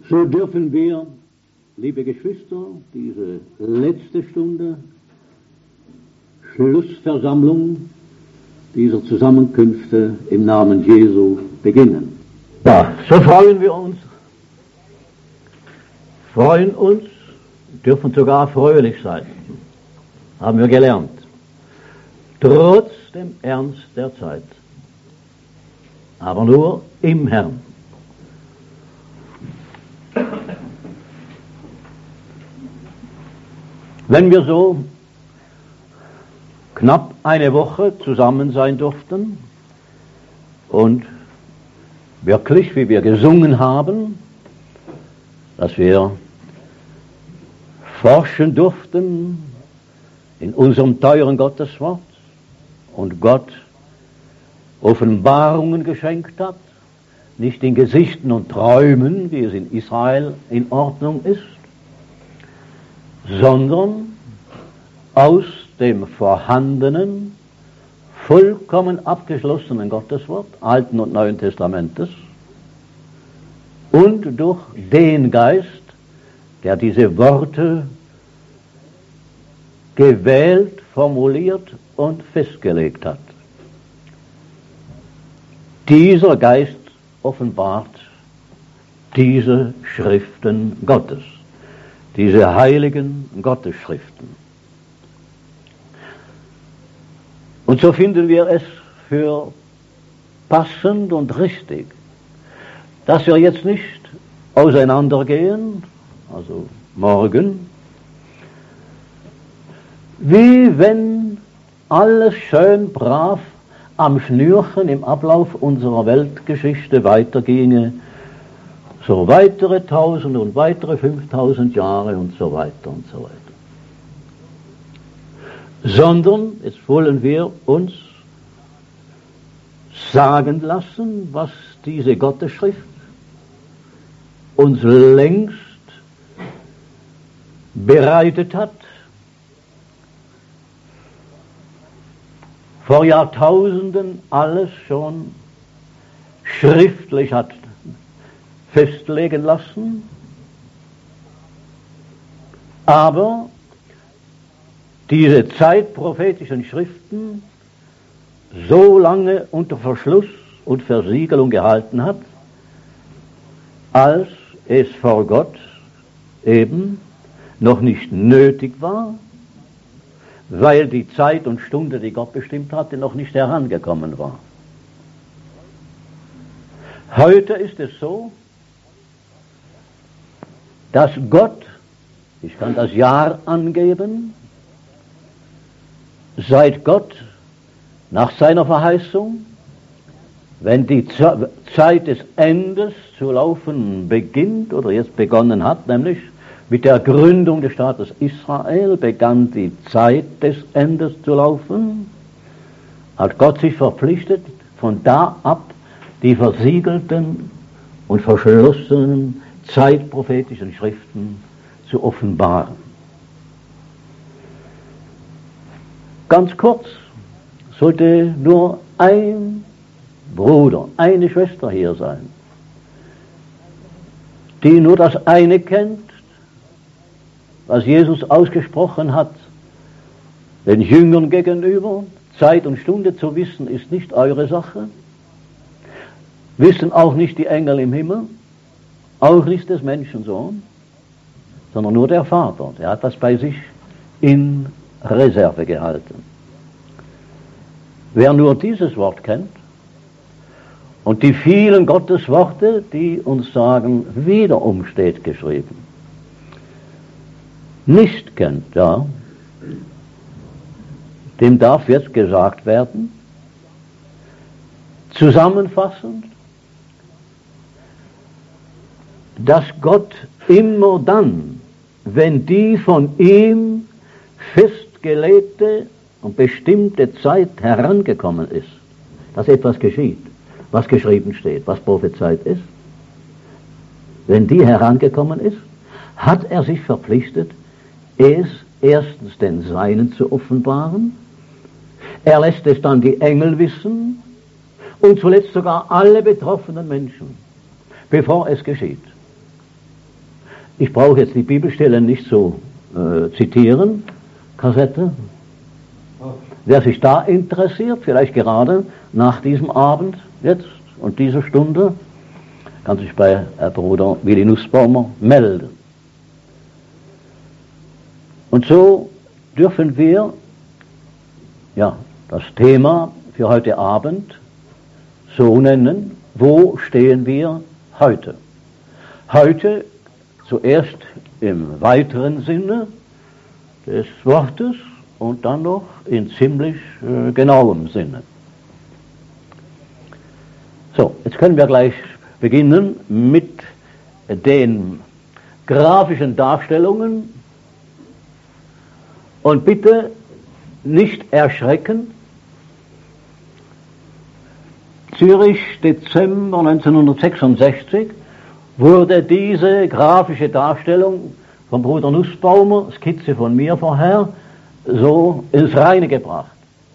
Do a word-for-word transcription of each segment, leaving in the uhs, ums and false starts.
So dürfen wir, liebe Geschwister, diese letzte Stunde, Schlussversammlung dieser Zusammenkünfte im Namen Jesu beginnen. Ja, so freuen wir uns, freuen uns, dürfen sogar fröhlich sein, haben wir gelernt, trotz dem Ernst der Zeit, aber nur im Herrn. Wenn wir so knapp eine Woche zusammen sein durften und wirklich, wie wir gesungen haben, dass wir forschen durften in unserem teuren Gotteswort und Gott Offenbarungen geschenkt hat, nicht in Gesichten und Träumen, wie es in Israel in Ordnung ist, sondern aus dem vorhandenen, vollkommen abgeschlossenen Gotteswort, Alten und Neuen Testamentes, und durch den Geist, der diese Worte gewählt, formuliert und festgelegt hat. Dieser Geist offenbart diese Schriften Gottes, diese heiligen Gottesschriften. Und so finden wir es für passend und richtig, dass wir jetzt nicht auseinandergehen, also morgen, wie wenn alles schön brav am Schnürchen im Ablauf unserer Weltgeschichte weiterginge, so weitere tausend und weitere fünftausend Jahre und so weiter und so weiter. Sondern jetzt wollen wir uns sagen lassen, was diese Gottesschrift uns längst bereitet hat, vor Jahrtausenden alles schon schriftlich hat festlegen lassen, aber diese zeitprophetischen Schriften so lange unter Verschluss und Versiegelung gehalten hat, als es vor Gott eben noch nicht nötig war, weil die Zeit und Stunde, die Gott bestimmt hatte, noch nicht herangekommen war. Heute ist es so, dass Gott, ich kann das Jahr angeben, seit Gott nach seiner Verheißung, wenn die Zeit des Endes zu laufen beginnt oder jetzt begonnen hat, nämlich mit der Gründung des Staates Israel begann die Zeit des Endes zu laufen, hat Gott sich verpflichtet, von da ab die versiegelten und verschlossenen zeitprophetischen Schriften zu offenbaren. Ganz kurz sollte nur ein Bruder, eine Schwester hier sein, die nur das eine kennt, was Jesus ausgesprochen hat, den Jüngern gegenüber. Zeit und Stunde zu wissen, ist nicht eure Sache. Wissen auch nicht die Engel im Himmel, auch nicht des Menschensohn, sondern nur der Vater. Der hat das bei sich in Reserve gehalten. Wer nur dieses Wort kennt und die vielen Gottesworte, die uns sagen, wiederum steht geschrieben, nicht kennt, ja, dem darf jetzt gesagt werden, zusammenfassend, dass Gott immer dann, wenn die von ihm festgelegte und bestimmte Zeit herangekommen ist, dass etwas geschieht, was geschrieben steht, was prophezeit ist, wenn die herangekommen ist, hat er sich verpflichtet, es erstens den Seinen zu offenbaren, er lässt es dann die Engel wissen und zuletzt sogar alle betroffenen Menschen, bevor es geschieht. Ich brauche jetzt die Bibelstellen nicht zu äh, zitieren, Kassette. Wer sich da interessiert, vielleicht gerade nach diesem Abend jetzt und dieser Stunde, kann sich bei Herr Bruder Willi Nussbaumer melden. Und so dürfen wir ja das Thema für heute Abend so nennen: Wo stehen wir heute? Heute zuerst im weiteren Sinne des Wortes und dann noch in ziemlich äh, genauem Sinne. So, jetzt können wir gleich beginnen mit den grafischen Darstellungen und bitte nicht erschrecken. Zürich, Dezember neunzehnhundertsechsundsechzig, wurde diese grafische Darstellung vom Bruder Nussbaumer, Skizze von mir vorher, so ins Reine gebracht.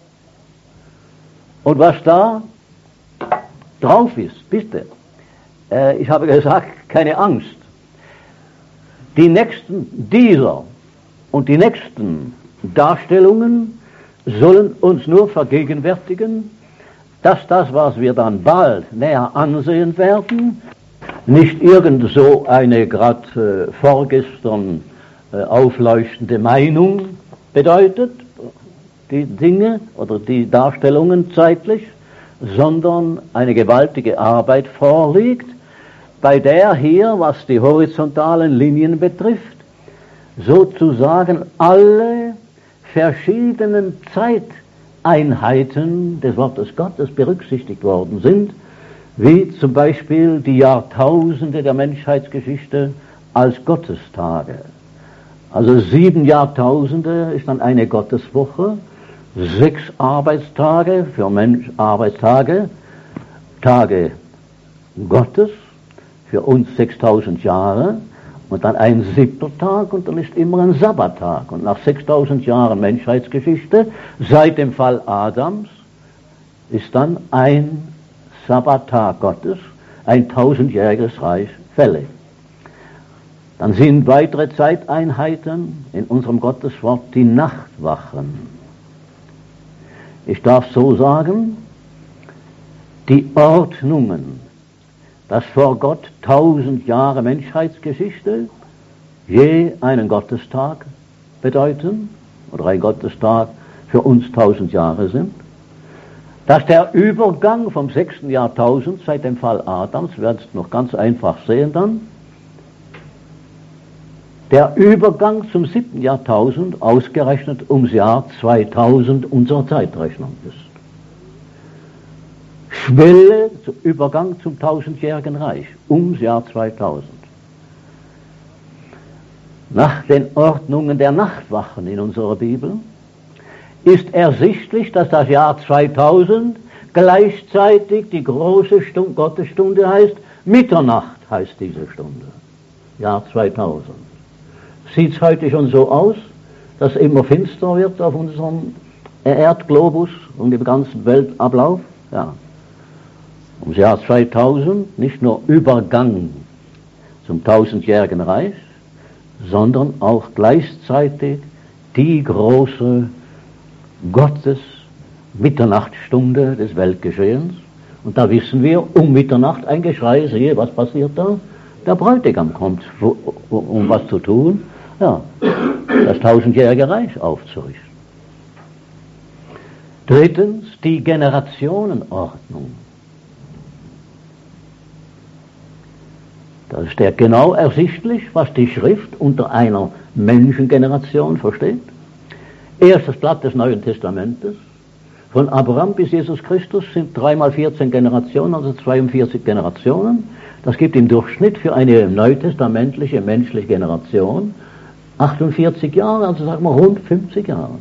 Und was da drauf ist, bitte, äh, ich habe gesagt, keine Angst. Die nächsten dieser und die nächsten Darstellungen sollen uns nur vergegenwärtigen, dass das, was wir dann bald näher ansehen werden, nicht irgend so eine gerade äh, vorgestern äh, aufleuchtende Meinung bedeutet, die Dinge oder die Darstellungen zeitlich, sondern eine gewaltige Arbeit vorliegt, bei der hier, was die horizontalen Linien betrifft, sozusagen alle verschiedenen Zeiteinheiten des Wortes Gottes berücksichtigt worden sind, wie zum Beispiel die Jahrtausende der Menschheitsgeschichte als Gottestage. Also sieben Jahrtausende ist dann eine Gotteswoche, sechs Arbeitstage für Mensch, Arbeitstage, Tage Gottes, für uns sechstausend Jahre, und dann ein siebter Tag, und dann ist immer ein Sabbattag. Und nach sechstausend Jahren Menschheitsgeschichte, seit dem Fall Adams, ist dann ein Sabbattag Gottes, ein tausendjähriges Reich fällig. Dann sind weitere Zeiteinheiten in unserem Gotteswort die Nachtwachen. Ich darf so sagen, die Ordnungen, dass vor Gott tausend Jahre Menschheitsgeschichte je einen Gottestag bedeuten, oder ein Gottestag für uns tausend Jahre sind, dass der Übergang vom sechsten Jahrtausend seit dem Fall Adams, wir werden es noch ganz einfach sehen dann, der Übergang zum siebten Jahrtausend ausgerechnet ums Jahr zweitausend unserer Zeitrechnung ist. Schwelle zum Übergang zum tausendjährigen Reich, ums Jahr zweitausend. Nach den Ordnungen der Nachtwachen in unserer Bibel ist ersichtlich, dass das Jahr zweitausend gleichzeitig die große Stunde, Gottesstunde heißt. Mitternacht heißt diese Stunde, Jahr zweitausend. Sieht es heute schon so aus, dass immer finster wird auf unserem Erdglobus und im ganzen Weltablauf? Ja. Ums Jahr zweitausend nicht nur Übergang zum tausendjährigen Reich, sondern auch gleichzeitig die große Gottes Mitternachtstunde des Weltgeschehens. Und da wissen wir, um Mitternacht ein Geschrei, siehe, was passiert da? Der Bräutigam kommt, um was zu tun? Ja, das tausendjährige Reich aufzurichten. Drittens, die Generationenordnung. Da ist ja genau ersichtlich, was die Schrift unter einer Menschengeneration versteht. Erstes Blatt des Neuen Testamentes. Von Abraham bis Jesus Christus sind drei mal vierzehn Generationen, also zweiundvierzig Generationen. Das gibt im Durchschnitt für eine neutestamentliche menschliche Generation achtundvierzig Jahre, also sagen wir rund fünfzig Jahre.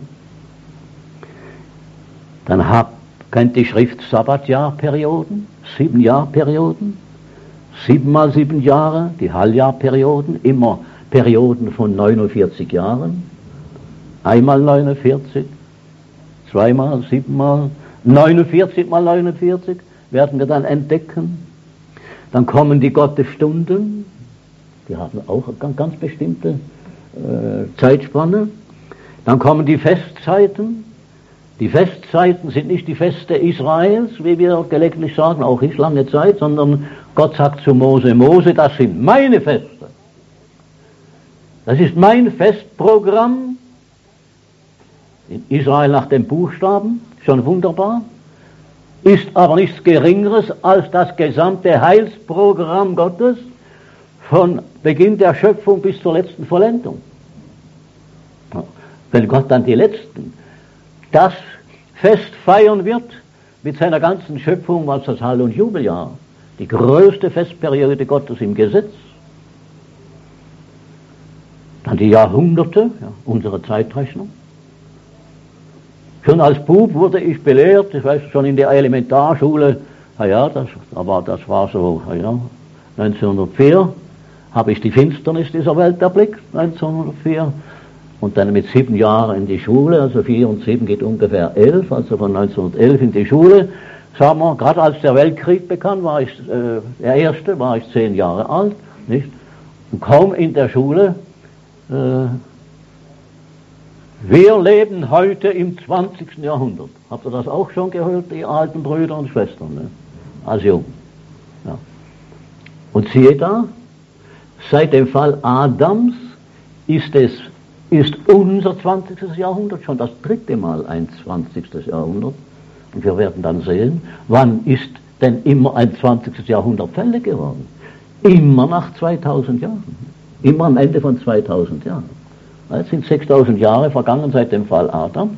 Dann habt, kennt die Schrift Sabbatjahrperioden, sieben Jahrperioden, sieben mal sieben Jahre, die Halbjahrperioden, immer Perioden von neunundvierzig Jahren, einmal neunundvierzig, zweimal, siebenmal, neunundvierzig mal neunundvierzig werden wir dann entdecken. Dann kommen die Gottesstunden, die haben auch eine ganz bestimmte äh, Zeitspanne. Dann kommen die Festzeiten. Die Festzeiten sind nicht die Feste Israels, wie wir gelegentlich sagen, auch nicht lange Zeit, sondern Gott sagt zu Mose, Mose, das sind meine Feste. Das ist mein Festprogramm. In Israel nach dem Buchstaben, schon wunderbar. Ist aber nichts Geringeres als das gesamte Heilsprogramm Gottes von Beginn der Schöpfung bis zur letzten Vollendung. Wenn Gott dann die letzten, das Fest feiern wird mit seiner ganzen Schöpfung als das Hall- und Jubeljahr, die größte Festperiode Gottes im Gesetz, dann die Jahrhunderte, ja, unsere Zeitrechnung. Schon als Bub wurde ich belehrt, ich weiß schon in der Elementarschule, na ja, das, aber das war so, na ja, neunzehnhundertvier habe ich die Finsternis dieser Welt erblickt, neunzehnhundertvier, und dann mit sieben Jahren in die Schule, also vier und sieben geht ungefähr elf, also von neunzehnhundertelf in die Schule, sagen wir, gerade als der Weltkrieg begann, war ich, äh, der erste, war ich zehn Jahre alt, nicht? Und kaum in der Schule, äh, wir leben heute im zwanzigsten Jahrhundert. Habt ihr das auch schon gehört, die alten Brüder und Schwestern, ne? Als jung. Ja. Und siehe da, seit dem Fall Adams ist es, ist unser zwanzigstes Jahrhundert schon das dritte Mal ein zwanzigstes Jahrhundert. Und wir werden dann sehen, wann ist denn immer ein zwanzigstes Jahrhundert fällig geworden? Immer nach zweitausend Jahren. Immer am Ende von zweitausend Jahren. Es sind sechstausend Jahre vergangen seit dem Fall Adams.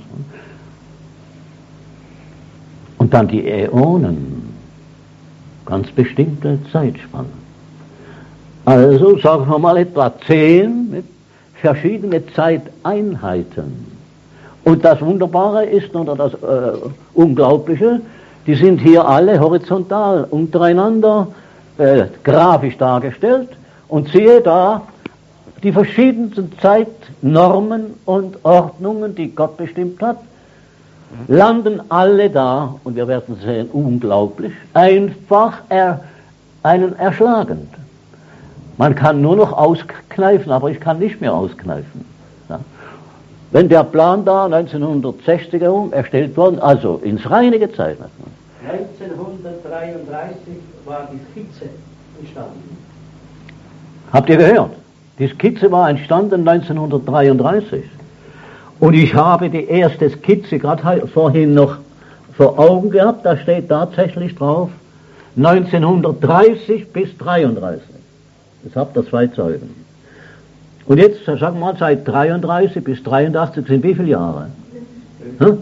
Und dann die Äonen. Ganz bestimmte Zeitspannen. Also sagen wir mal etwa zehn mit verschiedene Zeiteinheiten. Und das Wunderbare ist, oder das äh, Unglaubliche, die sind hier alle horizontal untereinander äh, grafisch dargestellt. Und siehe da, die verschiedensten Zeitnormen und Ordnungen, die Gott bestimmt hat, landen alle da, und wir werden sehen, unglaublich, einfach er, einen erschlagend. Man kann nur noch auskneifen, aber ich kann nicht mehr auskneifen. Ja. Wenn der Plan da neunzehnhundertsechzig herum erstellt worden, also ins Reine gezeichnet. neunzehnhundertdreiunddreißig war die Skizze entstanden. Habt ihr gehört? Die Skizze war entstanden neunzehnhundertdreiunddreißig. Und ich habe die erste Skizze gerade vorhin noch vor Augen gehabt, da steht tatsächlich drauf neunzehnhundertdreißig bis dreiunddreißig. Das habt ihr zwei Zeugen. Und jetzt, sagen wir mal, seit dreiunddreißig bis dreiundachtzig sind wie viele Jahre? Hm?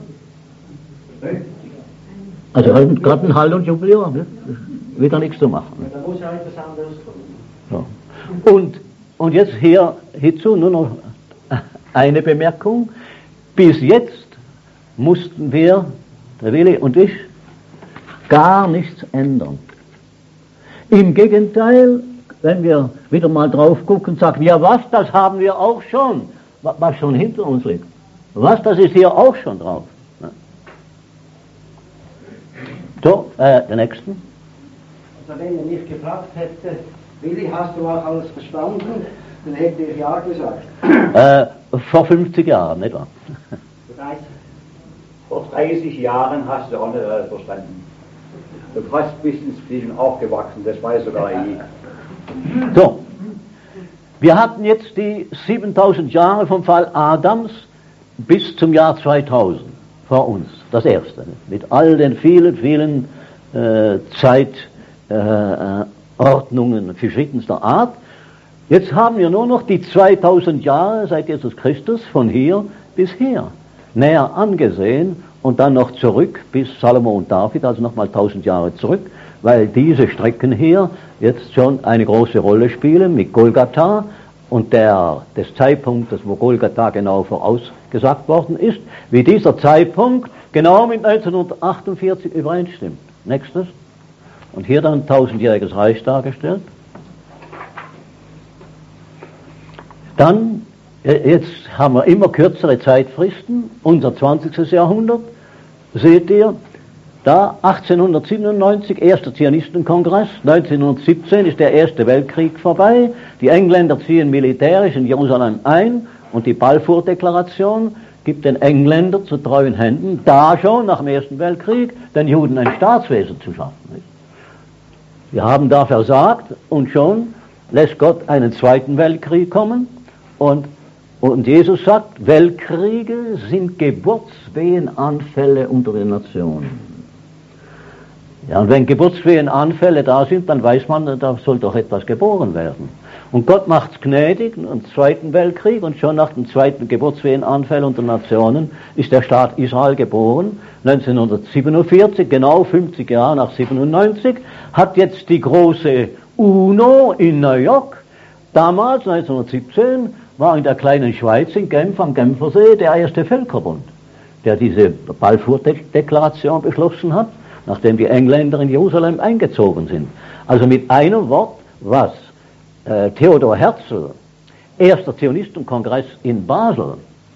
Also gerade ein Hall- und Jubiläum, ne? Wieder nichts zu machen. Da muss ja etwas anderes kommen. So. Und, und jetzt hier, hierzu nur noch eine Bemerkung. Bis jetzt mussten wir, der Willi und ich, gar nichts ändern. Im Gegenteil, wenn wir wieder mal drauf gucken und sagen, ja was, das haben wir auch schon, was schon hinter uns liegt. Was, das ist hier auch schon drauf. So, äh, der nächsten. Also wenn er mich gefragt hätte, Willi, hast du auch alles verstanden, dann hätte ich ja gesagt. Äh, vor fünfzig Jahren, nicht wahr? Vor dreißig Jahren hast du auch nicht alles verstanden. Du hast bis ins Fliegen aufgewachsen, das weiß sogar ich. So, wir hatten jetzt die siebentausend Jahre vom Fall Adams bis zum Jahr zweitausend vor uns, das erste, mit all den vielen, vielen äh, Zeitordnungen äh, verschiedenster Art. Jetzt haben wir nur noch die zweitausend Jahre seit Jesus Christus von hier bis her näher angesehen und dann noch zurück bis Salomo und David, also nochmal tausend Jahre zurück, weil diese Strecken hier jetzt schon eine große Rolle spielen mit Golgatha und der, des Zeitpunktes, wo Golgatha genau vorausgesagt worden ist, wie dieser Zeitpunkt genau mit neunzehnhundertachtundvierzig übereinstimmt. Nächstes. Und hier dann tausendjähriges Reich dargestellt. Dann, jetzt haben wir immer kürzere Zeitfristen, unser zwanzigstes Jahrhundert, seht ihr, da achtzehnhundertsiebenundneunzig, erster Zionistenkongress, neunzehnhundertsiebzehn ist der Erste Weltkrieg vorbei, die Engländer ziehen militärisch in Jerusalem ein und die Balfour-Deklaration gibt den Engländern zu treuen Händen, da schon nach dem Ersten Weltkrieg, den Juden ein Staatswesen zu schaffen. Wir haben da versagt und schon lässt Gott einen Zweiten Weltkrieg kommen und, und Jesus sagt, Weltkriege sind Geburtswehenanfälle unter den Nationen. Ja, und wenn Geburtswehenanfälle da sind, dann weiß man, da soll doch etwas geboren werden. Und Gott macht's gnädig, im Zweiten Weltkrieg, und schon nach dem zweiten Geburtswehenanfall unter Nationen ist der Staat Israel geboren. neunzehnhundertsiebenundvierzig, genau fünfzig Jahre nach siebenundneunzig, hat jetzt die große UNO in New York, damals neunzehnhundertsiebzehn, war in der kleinen Schweiz in Genf am Genfersee der erste Völkerbund, der diese Balfour-Deklaration beschlossen hat, nachdem die Engländer in Jerusalem eingezogen sind. Also mit einem Wort, was äh, Theodor Herzl, erster Zionistenkongress in Basel,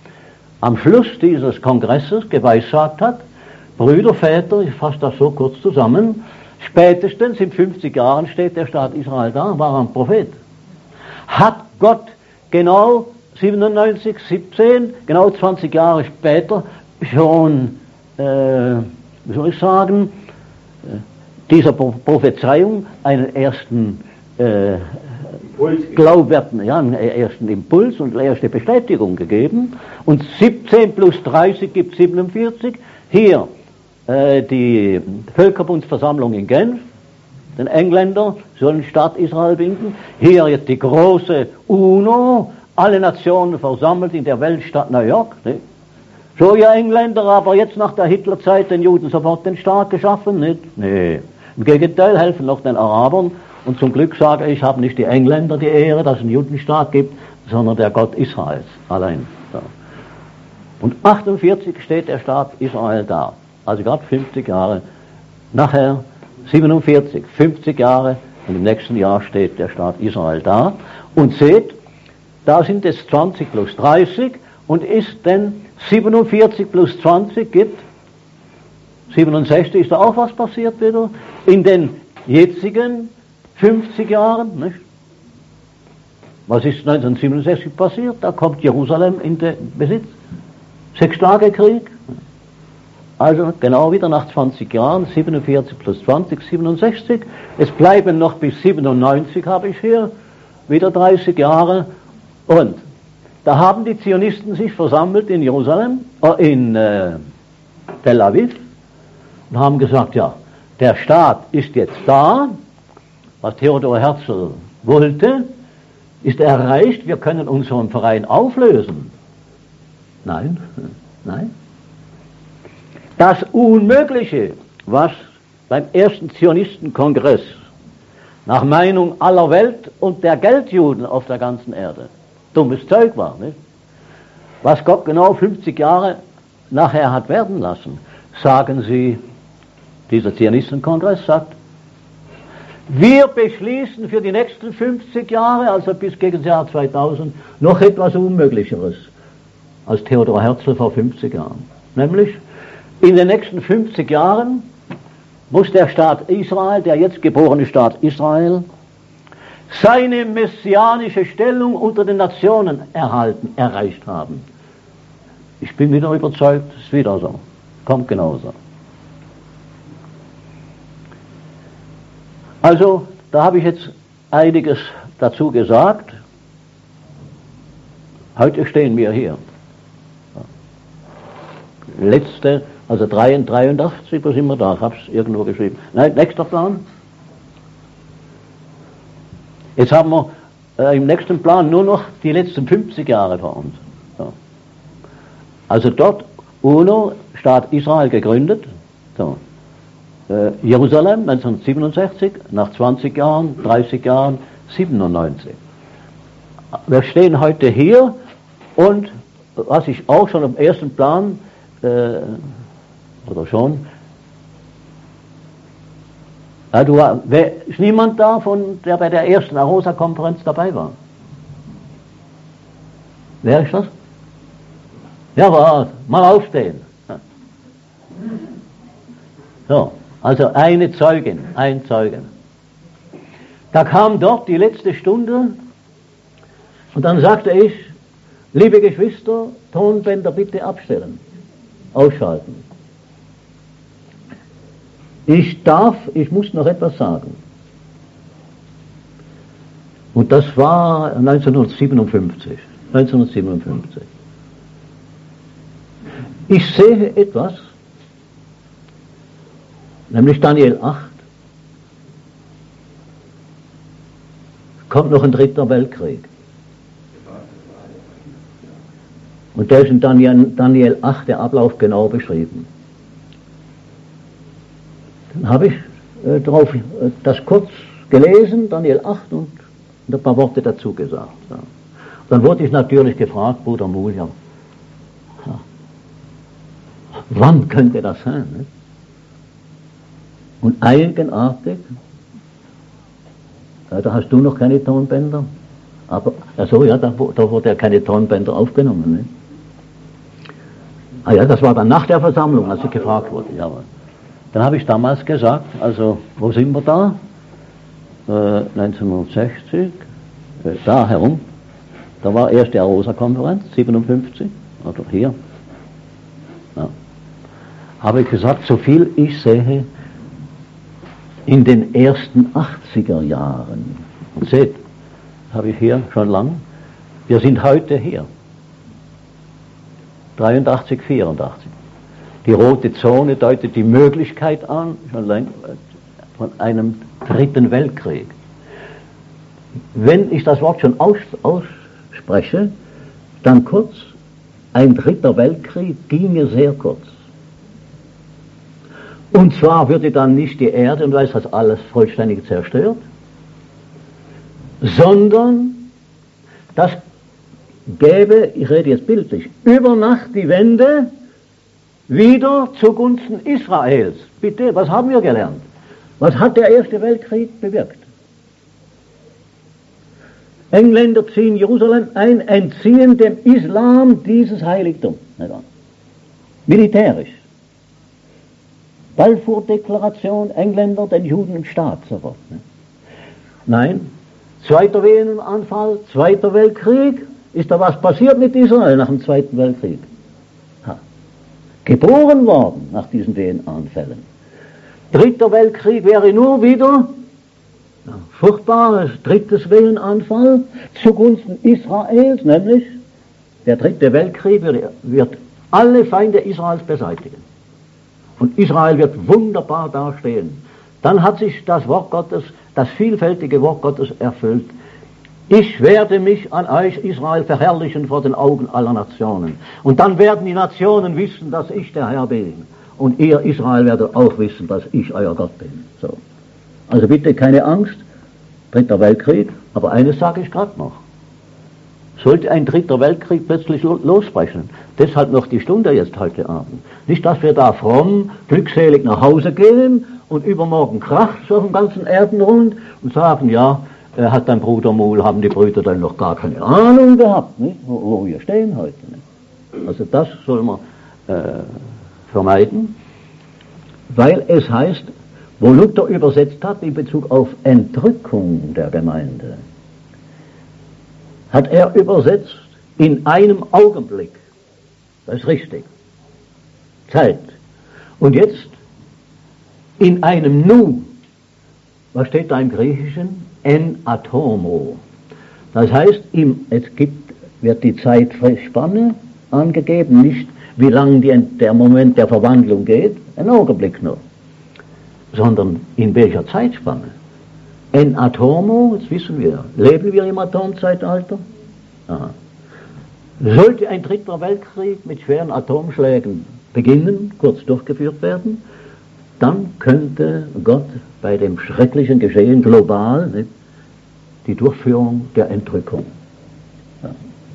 am Schluss dieses Kongresses geweissagt hat, Brüder, Väter, ich fasse das so kurz zusammen, spätestens in fünfzig Jahren steht der Staat Israel da, war ein Prophet. Hat Gott genau siebenundneunzig, siebzehn, genau zwanzig Jahre später schon, äh, wie soll ich sagen, dieser Prophezeiung einen ersten äh, glaubwürdigen, ja, einen ersten Impuls und eine erste Bestätigung gegeben. Und siebzehn plus dreißig gibt siebenundvierzig. Hier äh, die Völkerbundsversammlung in Genf, den Engländer sollen Staat Israel binden. Hier jetzt die große UNO, alle Nationen versammelt in der Weltstadt New York. Ne? So, ihr Engländer, aber jetzt nach der Hitlerzeit den Juden sofort den Staat geschaffen? Nicht? Nee. Im Gegenteil, helfen noch den Arabern. Und zum Glück sage ich, haben nicht die Engländer die Ehre, dass es einen Judenstaat gibt, sondern der Gott Israels allein. So. Und achtundvierzig steht der Staat Israel da. Also gerade fünfzig Jahre. Nachher siebenundvierzig, fünfzig Jahre und im nächsten Jahr steht der Staat Israel da. Und seht, da sind es zwanzig plus dreißig und ist denn siebenundvierzig plus zwanzig gibt siebenundsechzig, ist da auch was passiert wieder? In den jetzigen fünfzig Jahren, nicht? Was ist neunzehnhundertsiebenundsechzig passiert? Da kommt Jerusalem in den Besitz. Sechstagekrieg. Also genau wieder nach zwanzig Jahren, siebenundvierzig plus zwanzig, siebenundsechzig. Es bleiben noch bis siebenundneunzig, habe ich hier, wieder dreißig Jahre. Und da haben die Zionisten sich versammelt in Jerusalem, äh, in äh, Tel Aviv, und haben gesagt, ja, der Staat ist jetzt da, was Theodor Herzl wollte, ist erreicht, wir können unseren Verein auflösen. Nein, nein. Das Unmögliche, was beim ersten Zionistenkongress nach Meinung aller Welt und der Geldjuden auf der ganzen Erde dummes Zeug war, nicht? Was Gott genau fünfzig Jahre nachher hat werden lassen, sagen sie, dieser Zionistenkongress sagt, wir beschließen für die nächsten fünfzig Jahre, also bis gegen das Jahr zweitausend, noch etwas Unmöglicheres als Theodor Herzl vor fünfzig Jahren. Nämlich, in den nächsten fünfzig Jahren muss der Staat Israel, der jetzt geborene Staat Israel, seine messianische Stellung unter den Nationen erhalten, erreicht haben. Ich bin wieder überzeugt, es ist wieder so. Kommt genauso. Also, da habe ich jetzt einiges dazu gesagt. Heute stehen wir hier. Letzte, also dreiundachtzig, wo sind wir da? Ich habe es irgendwo geschrieben. Nein, nächster Plan. Jetzt haben wir äh, im nächsten Plan nur noch die letzten fünfzig Jahre vor uns. So. Also dort UNO, Staat Israel gegründet. So. Äh, Jerusalem neunzehnhundertsiebenundsechzig, nach zwanzig Jahren, dreißig Jahren, siebenundneunzig. Wir stehen heute hier und was ich auch schon im ersten Plan äh, oder schon ja, du, wer, ist niemand da, von, der bei der ersten Arosa-Konferenz dabei war? Wer ist das? Ja, was? Mal aufstehen. So, also eine Zeugin, ein Zeuge. Da kam dort die letzte Stunde und dann sagte ich, liebe Geschwister, Tonbänder bitte abstellen, ausschalten. Ich darf, ich muss noch etwas sagen. Und das war neunzehnhundertsiebenundfünfzig. neunzehnhundertsiebenundfünfzig. Ich sehe etwas, nämlich Daniel acht, kommt noch ein dritter Weltkrieg. Und da ist in Daniel, Daniel acht der Ablauf genau beschrieben. Dann habe ich äh, darauf äh, das kurz gelesen, Daniel acht, und, und ein paar Worte dazu gesagt. Ja. Dann wurde ich natürlich gefragt, Bruder Mulja, ja, wann könnte das sein? Ne? Und eigenartig, ja, da hast du noch keine Tonbänder, aber, also ja, da, da wurde ja keine Tonbänder aufgenommen. Ne? Ah ja, das war dann nach der Versammlung, als ich gefragt wurde. Ja, dann habe ich damals gesagt, also, wo sind wir da? Äh, neunzehnhundertsechzig, äh, da herum, da war erst die Arosa-Konferenz, siebenundfünfzig, oder hier. Ja. Habe ich gesagt, so viel ich sehe, in den ersten achtziger Jahren. Und seht, habe ich hier schon lang, wir sind heute hier. dreiundachtzig, vierundachtzig. Die rote Zone deutet die Möglichkeit an, schon länger, von einem dritten Weltkrieg. Wenn ich das Wort schon aus, ausspreche, dann kurz, ein dritter Weltkrieg ginge sehr kurz. Und zwar würde dann nicht die Erde und weiß was alles vollständig zerstört, sondern das gäbe, ich rede jetzt bildlich, über Nacht die Wende wieder zugunsten Israels. Bitte, was haben wir gelernt? Was hat der Erste Weltkrieg bewirkt? Engländer ziehen Jerusalem ein, entziehen dem Islam dieses Heiligtum. Militärisch. Balfour-Deklaration, Engländer, den Juden im Staat, sofort. Nein, zweiter Venenanfall, Zweiter Weltkrieg. Ist da was passiert mit Israel nach dem Zweiten Weltkrieg? Ha. Geboren worden nach diesen Venenanfällen. Dritter Weltkrieg wäre nur wieder ja, furchtbares drittes Venenanfall zugunsten Israels, nämlich der dritte Weltkrieg wird, wird alle Feinde Israels beseitigen. Und Israel wird wunderbar dastehen. Dann hat sich das Wort Gottes, das vielfältige Wort Gottes erfüllt. Ich werde mich an euch, Israel, verherrlichen vor den Augen aller Nationen. Und dann werden die Nationen wissen, dass ich der Herr bin. Und ihr, Israel, werdet auch wissen, dass ich euer Gott bin. So. Also bitte keine Angst, dritter Weltkrieg. Aber eines sage ich gerade noch. Sollte ein dritter Weltkrieg plötzlich losbrechen, deshalb noch die Stunde jetzt heute Abend. Nicht, dass wir da fromm, glückselig nach Hause gehen und übermorgen kracht so auf dem ganzen Erdenrund und sagen, ja, äh, hat dein Bruder Muhl, haben die Brüder dann noch gar keine Ahnung gehabt, nicht? Wo, wo wir stehen heute. Nicht? Also das soll man äh, vermeiden, weil es heißt, wo Luther übersetzt hat in Bezug auf Entrückung der Gemeinde, hat er übersetzt in einem Augenblick. Das ist richtig. Zeit. Und jetzt in einem Nu. Was steht da im Griechischen? En atomo. Das heißt, im, es gibt, wird die Zeitspanne angegeben, nicht wie lang die, der Moment der Verwandlung geht, ein Augenblick nur, sondern in welcher Zeitspanne. En atomo, jetzt wissen wir, leben wir im Atomzeitalter? Aha. Sollte ein dritter Weltkrieg mit schweren Atomschlägen beginnen, kurz durchgeführt werden, dann könnte Gott bei dem schrecklichen Geschehen global, nicht, die Durchführung der Entrückung. Ja.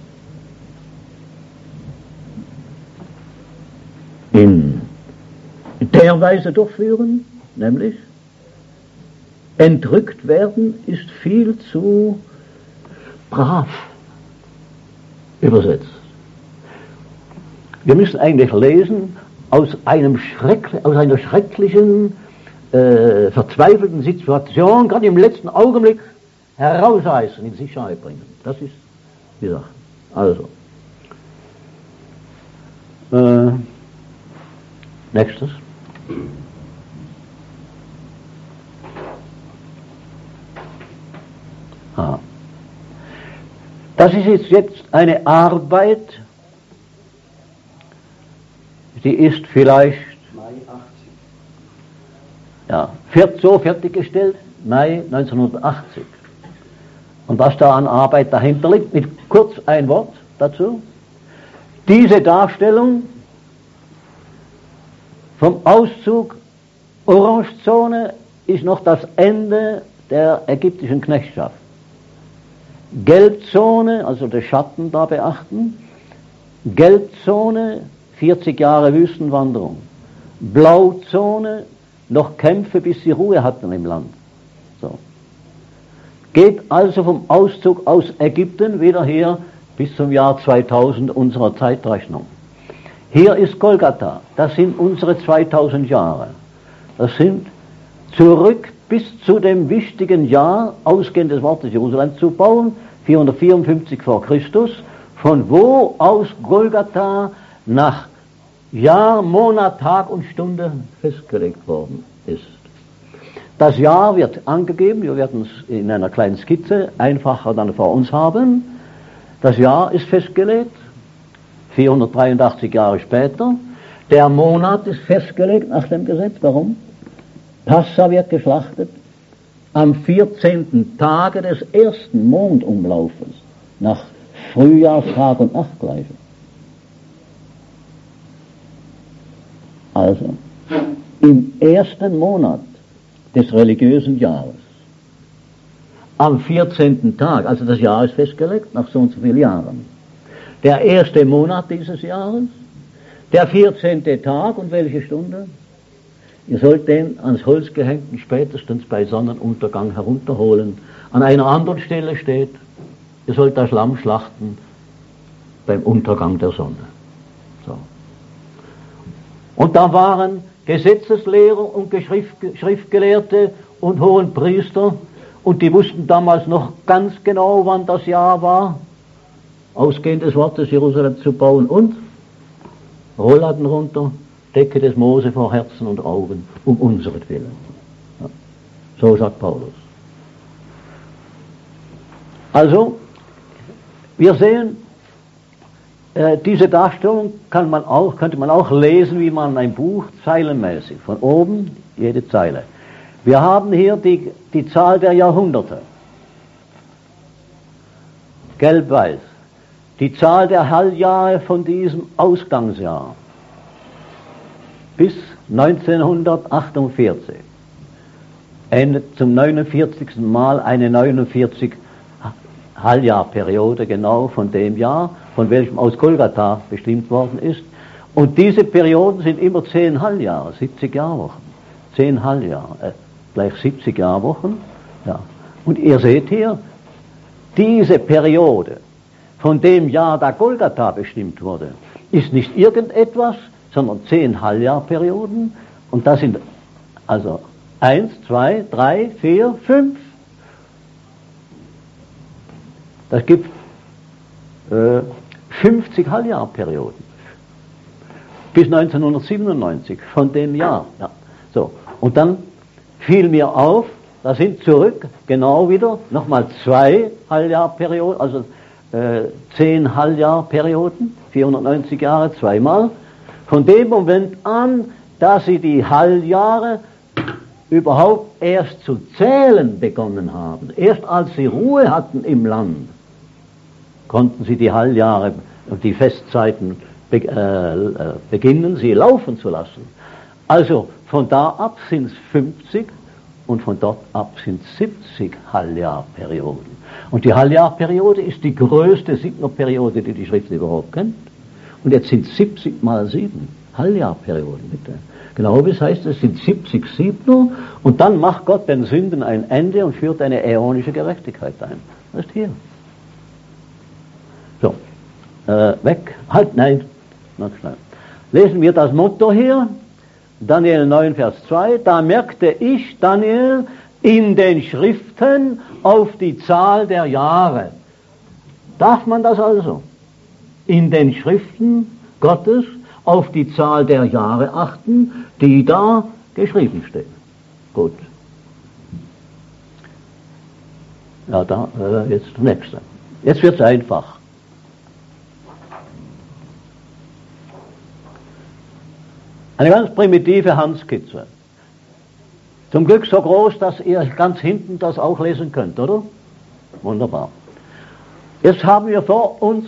In der Weise durchführen, nämlich entrückt werden ist viel zu brav übersetzt. Wir müssen eigentlich lesen, aus, einem Schreck, aus einer schrecklichen, äh, verzweifelten Situation, gerade im letzten Augenblick, herausreißen, in Sicherheit bringen. Das ist die Sache. Also. Äh, nächstes. Ah. Das ist jetzt eine Arbeit, die ist vielleicht Mai achtzig. Ja, so fertiggestellt, Mai neunzehnhundertachtzig. Und was da an Arbeit dahinter liegt, mit kurz ein Wort dazu. Diese Darstellung vom Auszug Orangezone ist noch das Ende der ägyptischen Knechtschaft. Gelbzone, also der Schatten da beachten. Gelbzone, vierzig Jahre Wüstenwanderung. Blauzone, noch Kämpfe, bis sie Ruhe hatten im Land. So. Geht also vom Auszug aus Ägypten wieder her bis zum Jahr zweitausend unserer Zeitrechnung. Hier ist Golgatha, das sind unsere zweitausend Jahre. Das sind zurück bis zu dem wichtigen Jahr, ausgehend des Wortes Jerusalem zu bauen, vierhundertvierundfünfzig vor Christus, von wo aus Golgatha nach Jahr, Monat, Tag und Stunde festgelegt worden ist. Das Jahr wird angegeben, wir werden es in einer kleinen Skizze einfacher dann vor uns haben. Das Jahr ist festgelegt, vierhundertdreiundachtzig Jahre später. Der Monat ist festgelegt nach dem Gesetz. Warum? Passa wird geschlachtet am vierzehnten Tage des ersten Mondumlaufes, nach Frühjahrstag und Nachtgleiche. Also, im ersten Monat des religiösen Jahres, am vierzehnten Tag, also das Jahr ist festgelegt, nach so und so vielen Jahren, der erste Monat dieses Jahres, der vierzehnte Tag und welche Stunde? Ihr sollt den ans Holz gehängten spätestens bei Sonnenuntergang herunterholen. An einer anderen Stelle steht, ihr sollt das Lamm schlachten beim Untergang der Sonne. So. Und da waren Gesetzeslehrer und Schriftgelehrte und Hohenpriester, und die wussten damals noch ganz genau, wann das Jahr war, ausgehend des Wortes Jerusalem zu bauen, und Rollladen runter, Decke des Mose vor Herzen und Augen, um unseretwillen. Ja. So sagt Paulus. Also, wir sehen, äh, diese Darstellung kann man auch, könnte man auch lesen, wie man ein Buch zeilenmäßig, von oben jede Zeile. Wir haben hier die, die Zahl der Jahrhunderte, gelb-weiß, die Zahl der Halbjahre von diesem Ausgangsjahr bis neunzehnhundertachtundvierzig, endet zum neunundvierzigsten Mal eine neunundvierzig Halbjahrperiode genau von dem Jahr, von welchem aus Golgatha bestimmt worden ist. Und diese Perioden sind immer zehn Halbjahre, siebzig Jahrwochen. Zehn Halbjahre, äh, gleich siebzig Jahrwochen. Ja. Und ihr seht hier, diese Periode, von dem Jahr, da Golgatha bestimmt wurde, ist nicht irgendetwas, sondern zehn Halbjahrperioden. Und das sind also eins, zwei, drei, vier, fünf. Das gibt äh, fünfzig Halbjahrperioden. Bis neunzehnhundertsiebenundneunzig von dem Jahr. Ja. So. Und dann fiel mir auf, da sind zurück genau wieder nochmal zwei Halbjahrperioden, also äh, zehn Halbjahrperioden, vierhundertneunzig Jahre, zweimal. Von dem Moment an, dass sie die Halbjahre überhaupt erst zu zählen begonnen haben, erst als sie Ruhe hatten im Land, konnten sie die Halbjahre und die Festzeiten be äh, beginnen, sie laufen zu lassen. Also von da ab sind es fünfzig und von dort ab sind es siebzig Halbjahrperioden. Und die Halbjahrperiode ist die größte Siebnerperiode, die die Schrift überhaupt kennt. Und jetzt sind siebzig mal sieben Halbjahrperioden, bitte. Genau wie es heißt, es sind siebzig Siebner, und dann macht Gott den Sünden ein Ende und führt eine äonische Gerechtigkeit ein. Das ist hier. So, äh, weg, halt, nein, noch schnell. lesen wir das Motto hier, Daniel neun, Vers zwei, da merkte ich, Daniel, in den Schriften auf die Zahl der Jahre. Darf man das also? In den Schriften Gottes auf die Zahl der Jahre achten, die da geschrieben stehen. Gut. Ja, da, äh, jetzt das nächste. Jetzt wird es einfach. Eine ganz primitive Handskizze. Zum Glück so groß, dass ihr ganz hinten das auch lesen könnt, oder? Wunderbar. Jetzt haben wir vor uns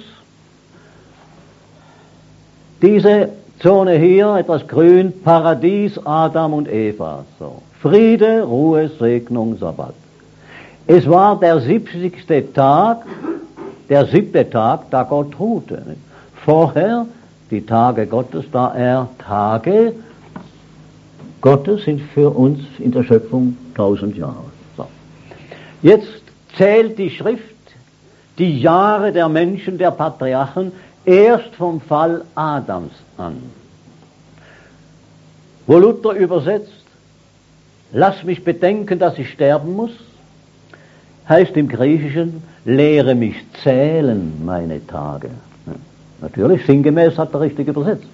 diese Zone hier, etwas grün, Paradies, Adam und Eva. So. Friede, Ruhe, Segnung, Sabbat. Es war der siebzigste Tag, der siebte Tag, da Gott ruhte. Vorher die Tage Gottes, da er Tage Gottes sind für uns in der Schöpfung tausend Jahre. So. Jetzt zählt die Schrift die Jahre der Menschen, der Patriarchen, erst vom Fall Adams an. Wo Luther übersetzt, lass mich bedenken, dass ich sterben muss, heißt im Griechischen, lehre mich zählen meine Tage. Ja, natürlich, sinngemäß hat er richtig übersetzt.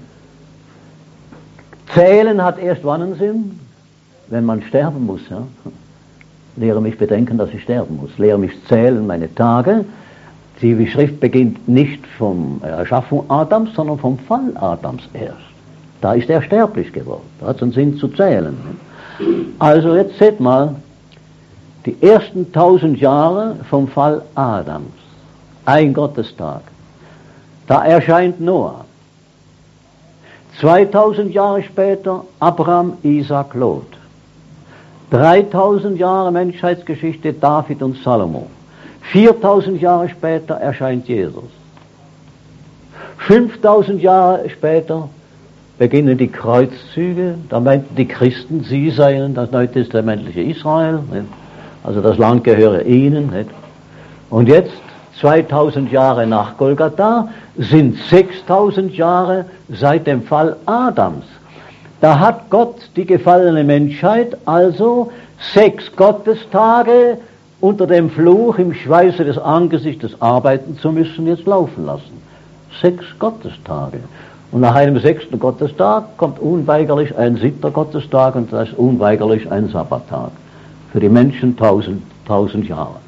Zählen hat erst wann einen Sinn? Wenn man sterben muss. Ja? Lehre mich bedenken, dass ich sterben muss. Lehre mich zählen meine Tage. Die Schrift beginnt nicht vom Erschaffung Adams, sondern vom Fall Adams erst. Da ist er sterblich geworden. Da hat es einen Sinn zu zählen. Also jetzt seht mal, die ersten tausend Jahre vom Fall Adams. Ein Gottestag. Da erscheint Noah. zweitausend Jahre später Abraham, Isaac, Lot. dreitausend Jahre Menschheitsgeschichte David und Salomo. viertausend Jahre später erscheint Jesus. fünftausend Jahre später beginnen die Kreuzzüge. Da meinten die Christen, sie seien das neutestamentliche Israel. Also das Land gehöre ihnen. Und jetzt, zweitausend Jahre nach Golgatha, sind sechstausend Jahre seit dem Fall Adams. Da hat Gott die gefallene Menschheit also sechs Gottestage unter dem Fluch, im Schweiße des Angesichtes arbeiten zu müssen, jetzt laufen lassen. Sechs Gottestage. Und nach einem sechsten Gottestag kommt unweigerlich ein siebter Gottestag und das ist unweigerlich ein Sabbattag. Für die Menschen tausend, tausend Jahre.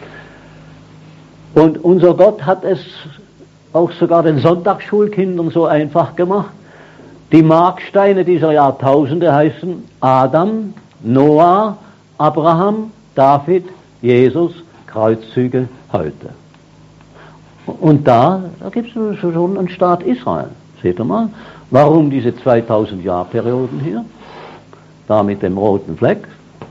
Und unser Gott hat es auch sogar den Sonntagsschulkindern so einfach gemacht. Die Marksteine dieser Jahrtausende heißen Adam, Noah, Abraham, David, Jesus, Kreuzzüge heute. Und da, da gibt es schon einen Staat Israel. Seht ihr mal, warum diese zweitausend Jahrperioden hier? Da mit dem roten Fleck.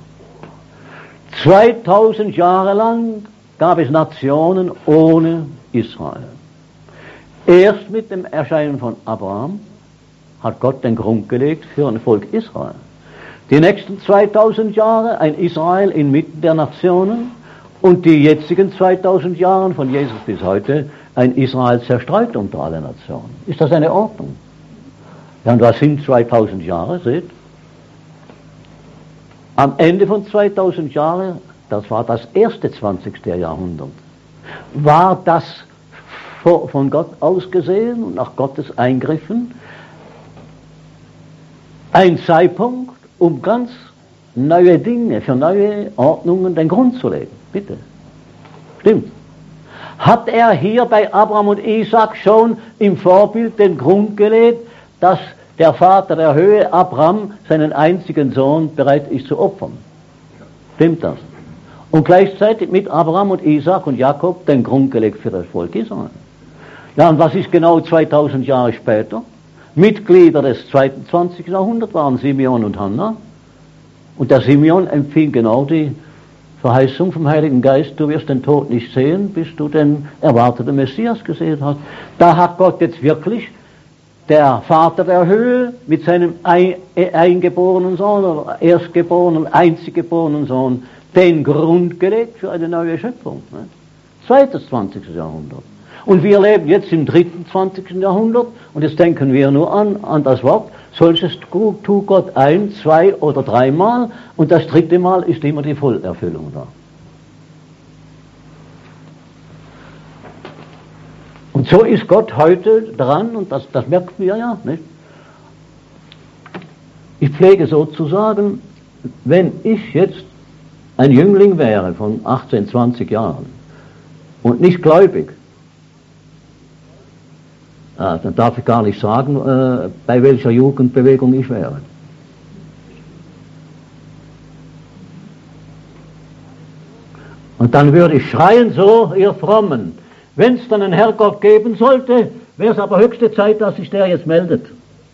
zweitausend Jahre lang gab es Nationen ohne Israel. Erst mit dem Erscheinen von Abraham hat Gott den Grund gelegt für ein Volk Israel. Die nächsten zweitausend Jahre ein Israel inmitten der Nationen und die jetzigen zweitausend Jahre von Jesus bis heute ein Israel zerstreut unter alle Nationen. Ist das eine Ordnung? Ja, und was sind zweitausend Jahre, seht? Am Ende von zweitausend Jahren, das war das erste zwanzigste Jahrhundert, war das von Gott ausgesehen und nach Gottes Eingriffen ein Zeitpunkt, um ganz neue Dinge, für neue Ordnungen den Grund zu legen. Bitte. Stimmt. Hat er hier bei Abraham und Isaac schon im Vorbild den Grund gelegt, dass der Vater der Höhe, Abraham, seinen einzigen Sohn bereit ist zu opfern? Stimmt das? Und gleichzeitig mit Abraham und Isaac und Jakob den Grund gelegt für das Volk Israel. Ja, und was ist genau zweitausend Jahre später? Mitglieder des zweiten zwanzigsten Jahrhunderts waren Simeon und Hannah. Und der Simeon empfing genau die Verheißung vom Heiligen Geist, du wirst den Tod nicht sehen, bis du den erwarteten Messias gesehen hast. Da hat Gott jetzt wirklich, der Vater der Höhe, mit seinem eingeborenen Sohn, oder erstgeborenen, einziggeborenen Sohn, den Grund gelegt für eine neue Schöpfung. Ne? Zweites zwanzigste Jahrhundert. Und wir leben jetzt im dritten, zwanzigsten Jahrhundert und jetzt denken wir nur an, an das Wort, solches tut Gott ein, zwei oder dreimal und das dritte Mal ist immer die Vollerfüllung da. Und so ist Gott heute dran und das, das merken wir ja, nicht? Ich pflege so zu sagen, wenn ich jetzt ein Jüngling wäre von achtzehn, zwanzig Jahren und nicht gläubig, ah, dann darf ich gar nicht sagen, äh, bei welcher Jugendbewegung ich wäre. Und dann würde ich schreien, so, ihr Frommen, wenn es dann einen Herrgott geben sollte, wäre es aber höchste Zeit, dass sich der jetzt meldet.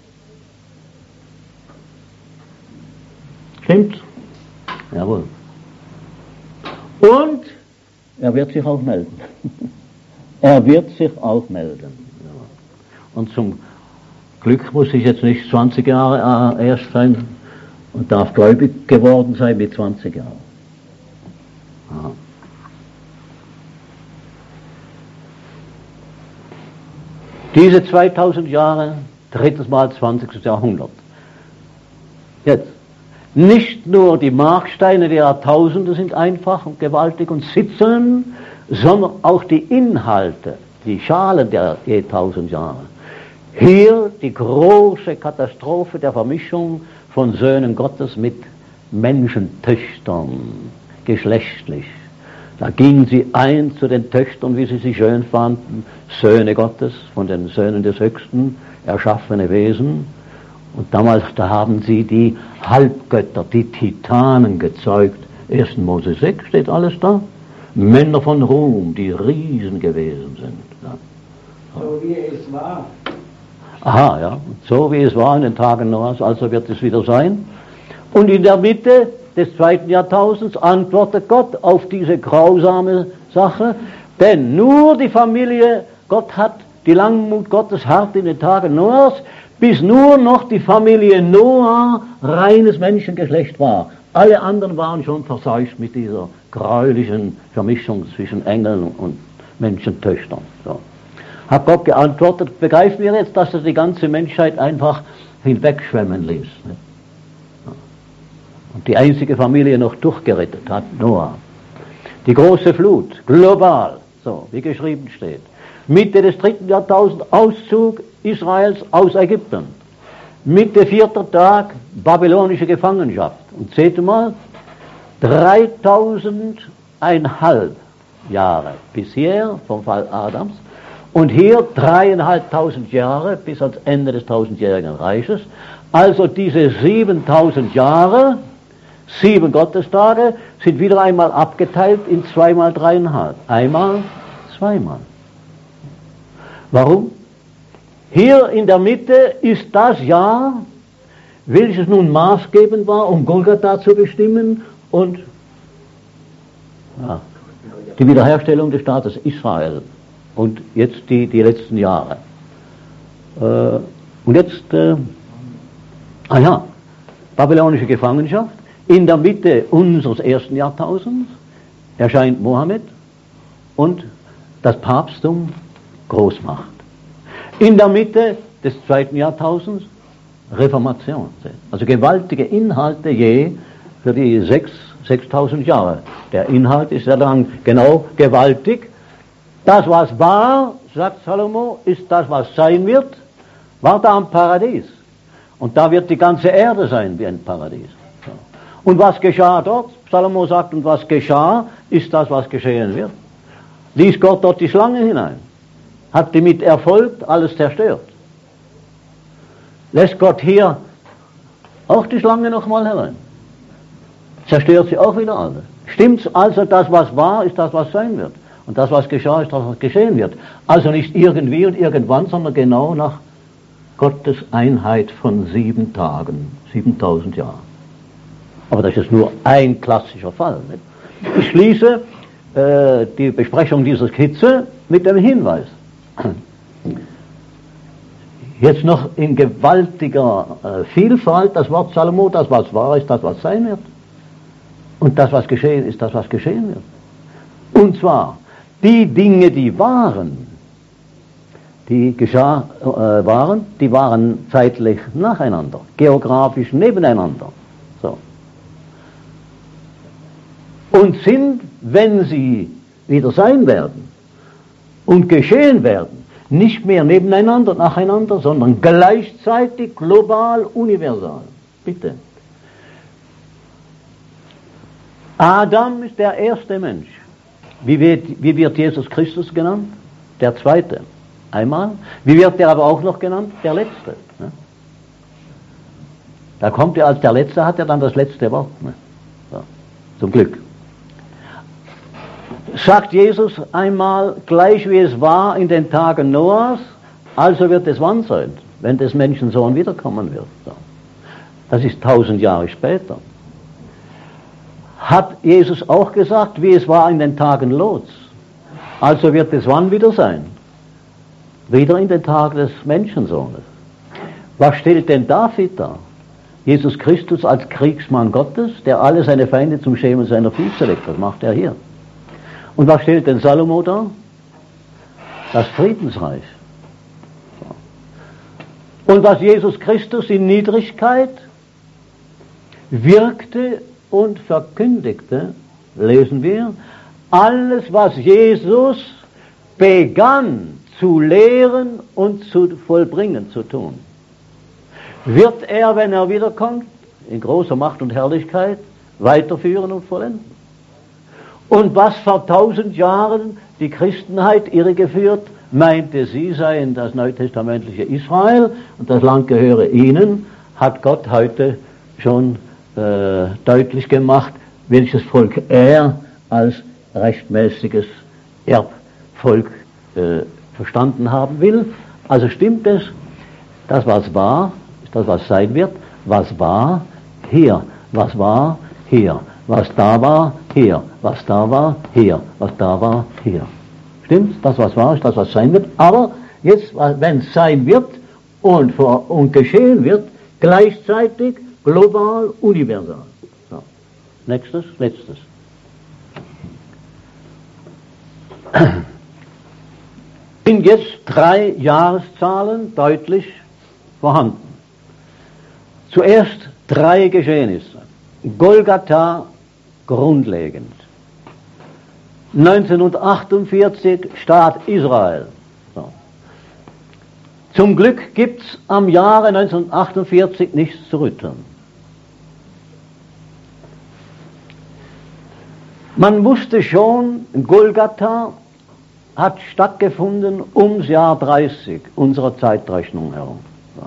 Stimmt's? Jawohl. Und er wird sich auch melden. Er wird sich auch melden. Und zum Glück muss ich jetzt nicht zwanzig Jahre erst sein und darf gläubig geworden sein mit zwanzig Jahren. Aha. Diese zweitausend Jahre, drittes Mal zwanzigstes Jahrhundert. Jetzt, nicht nur die Marksteine der Jahrtausende sind einfach und gewaltig und sitzen, sondern auch die Inhalte, die Schalen der je tausend Jahre. Hier die große Katastrophe der Vermischung von Söhnen Gottes mit Menschentöchtern, geschlechtlich. Da gingen sie ein zu den Töchtern, wie sie sie schön fanden, Söhne Gottes, von den Söhnen des Höchsten, erschaffene Wesen. Und damals, da haben sie die Halbgötter, die Titanen gezeugt. ersten Mose sechs steht alles da. Männer von Ruhm, die Riesen gewesen sind. Ja. So wie es war. Aha, ja. So wie es war in den Tagen Noahs, also wird es wieder sein. Und in der Mitte des zweiten Jahrtausends antwortet Gott auf diese grausame Sache, denn nur die Familie, Gott hat die Langmut Gottes hart in den Tagen Noahs, bis nur noch die Familie Noah reines Menschengeschlecht war. Alle anderen waren schon verseucht mit dieser gräulichen Vermischung zwischen Engeln und Menschentöchtern. So. Hat Gott geantwortet, begreifen wir jetzt, dass er die ganze Menschheit einfach hinwegschwemmen ließ. Ne? Und die einzige Familie noch durchgerettet hat, Noah. Die große Flut, global, so wie geschrieben steht. Mitte des dritten Jahrtausends Auszug Israels aus Ägypten. Mitte vierter Tag babylonische Gefangenschaft. Und seht mal, dreitausendeinhalb Jahre bisher vom Fall Adams und hier dreieinhalbtausend Jahre bis ans Ende des tausendjährigen Reiches. Also diese siebentausend Jahre, sieben Gottestage, sind wieder einmal abgeteilt in zweimal dreieinhalb. Einmal, zweimal. Warum? Hier in der Mitte ist das Jahr, welches nun maßgebend war, um Golgatha zu bestimmen und ja, die Wiederherstellung des Staates Israel und jetzt die, die letzten Jahre. Äh, und jetzt, äh, ah ja, babylonische Gefangenschaft. In der Mitte unseres ersten Jahrtausends erscheint Mohammed und das Papsttum Großmacht. In der Mitte des zweiten Jahrtausends Reformation. Also gewaltige Inhalte je für die sechs, sechstausend Jahre. Der Inhalt ist ja dann genau gewaltig. Das, was war, sagt Salomo, ist das, was sein wird, war da am Paradies. Und da wird die ganze Erde sein wie ein Paradies. Und was geschah dort? Salomo sagt, und was geschah, ist das, was geschehen wird. Ließ Gott dort die Schlange hinein. Hat die mit Erfolg alles zerstört. Lässt Gott hier auch die Schlange nochmal herein. Zerstört sie auch wieder alles. Stimmt's also, das, was war, ist das, was sein wird. Und das, was geschah, ist das, was geschehen wird. Also nicht irgendwie und irgendwann, sondern genau nach Gottes Einheit von sieben Tagen, siebentausend Jahren. Aber das ist nur ein klassischer Fall. Nicht? Ich schließe äh, die Besprechung dieser Skizze mit dem Hinweis. Jetzt noch in gewaltiger äh, Vielfalt das Wort Salomo, das was war, ist das, was sein wird. Und das, was geschehen ist, das, was geschehen wird. Und zwar, die Dinge, die waren, die geschah, äh, waren, die waren zeitlich nacheinander, geografisch nebeneinander. So. Und sind, wenn sie wieder sein werden und geschehen werden, nicht mehr nebeneinander, nacheinander, sondern gleichzeitig, global, universal. Bitte. Adam ist der erste Mensch. Wie wird, wie wird Jesus Christus genannt? Der zweite. Einmal. Wie wird er aber auch noch genannt? Der letzte. Ne? Da kommt er als der Letzte, hat er dann das letzte Wort. Ne? So. Zum Glück. Sagt Jesus einmal, gleich wie es war in den Tagen Noahs, also wird es wann sein, wenn des Menschensohn wiederkommen wird. So. Das ist tausend Jahre später. Hat Jesus auch gesagt, wie es war in den Tagen Lots. Also wird es wann wieder sein? Wieder in den Tagen des Menschensohnes. Was stellt denn David dar? Jesus Christus als Kriegsmann Gottes, der alle seine Feinde zum Schemel seiner Füße legt. Das macht er hier. Und was stellt denn Salomo dar? Das Friedensreich. Und was Jesus Christus in Niedrigkeit wirkte und verkündigte, lesen wir, alles, was Jesus begann zu lehren und zu vollbringen, zu tun, wird er, wenn er wiederkommt, in großer Macht und Herrlichkeit, weiterführen und vollenden. Und was vor tausend Jahren die Christenheit irregeführt, meinte, sie seien das neutestamentliche Israel und das Land gehöre ihnen, hat Gott heute schon äh, deutlich gemacht, welches Volk er als rechtmäßiges Erbvolk äh, verstanden haben will. Also stimmt es, das was war, ist das was sein wird, was war hier, was war hier, was da war hier, was da war hier, was da war hier. Stimmt? Das was war, ist das was sein wird, aber jetzt, wenn es sein wird und, vor, und geschehen wird, gleichzeitig global, universal. So. Nächstes, letztes. Sind jetzt drei Jahreszahlen deutlich vorhanden. Zuerst drei Geschehnisse. Golgatha grundlegend. neunzehnhundertachtundvierzig Staat Israel. So. Zum Glück gibt es am Jahre neunzehnhundertachtundvierzig nichts zu rütteln. Man wusste schon, Golgatha hat stattgefunden ums Jahr dreißig unserer Zeitrechnung herum. So.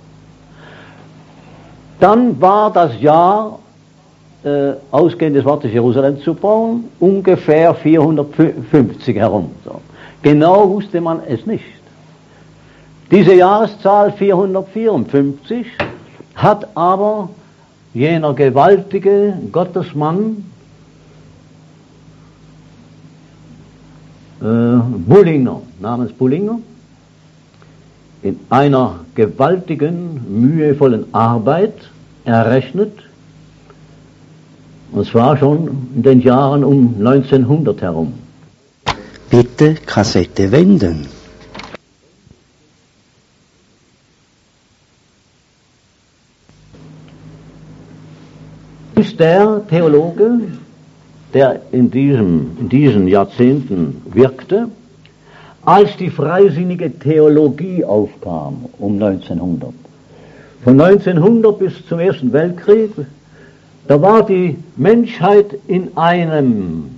Dann war das Jahr, äh, ausgehend des Wortes Jerusalem zu bauen, ungefähr vierhundertfünfzig herum. So. Genau wusste man es nicht. Diese Jahreszahl vierhundertvierundfünfzig hat aber jener gewaltige Gottesmann äh, Bullinger, namens Bullinger, in einer gewaltigen, mühevollen Arbeit errechnet, und zwar schon in den Jahren um neunzehnhundert herum. Bitte Kassette wenden. Ist der Theologe, der in, diesem, in diesen Jahrzehnten wirkte, als die freisinnige Theologie aufkam, um neunzehnhundert. Von neunzehnhundert bis zum Ersten Weltkrieg, da war die Menschheit in einem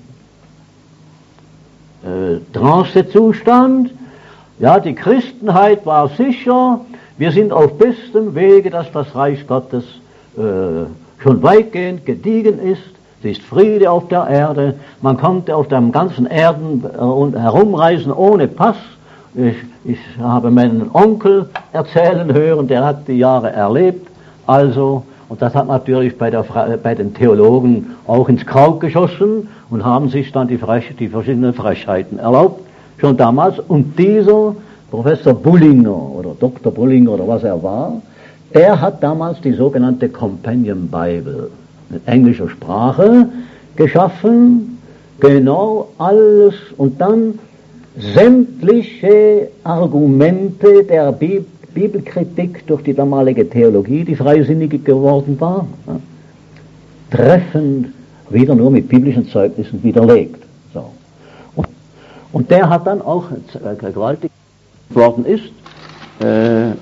äh, Trancezustand. Ja, die Christenheit war sicher, wir sind auf bestem Wege, dass das Reich Gottes äh, schon weitgehend gediegen ist. Es ist Friede auf der Erde. Man konnte auf dem ganzen Erden herumreisen ohne Pass. Ich, ich habe meinen Onkel erzählen hören, der hat die Jahre erlebt. Also, und das hat natürlich bei, der, bei den Theologen auch ins Kraut geschossen und haben sich dann die, Frech, die verschiedenen Frechheiten erlaubt, schon damals. Und dieser Professor Bullinger oder Doktor Bullinger oder was er war, der hat damals die sogenannte Companion Bible in englischer Sprache geschaffen, genau alles, und dann sämtliche Argumente der Bi- Bibelkritik durch die damalige Theologie, die freisinnige geworden war, ja, treffend wieder nur mit biblischen Zeugnissen widerlegt. So. Und, und der hat dann auch äh, gewaltig geworden ist, äh,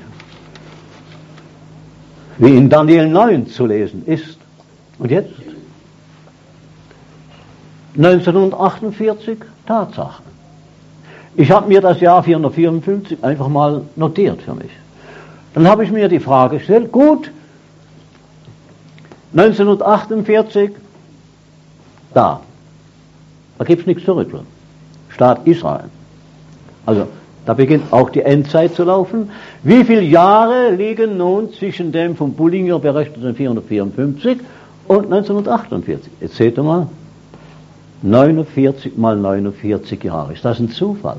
wie in Daniel neun zu lesen ist. Und jetzt neunzehnhundertachtundvierzig Tatsachen. Ich habe mir das Jahr vierhundertvierundfünfzig einfach mal notiert für mich. Dann habe ich mir die Frage gestellt, gut, neunzehnhundertachtundvierzig, da, da gibt es nichts zu rütteln. Staat Israel. Also, da beginnt auch die Endzeit zu laufen. Wie viele Jahre liegen nun zwischen dem von Bullinger berechneten vierhundertvierundfünfzig und neunzehnhundertachtundvierzig? Jetzt seht ihr mal, neunundvierzig mal neunundvierzig Jahre. Ist das ein Zufall?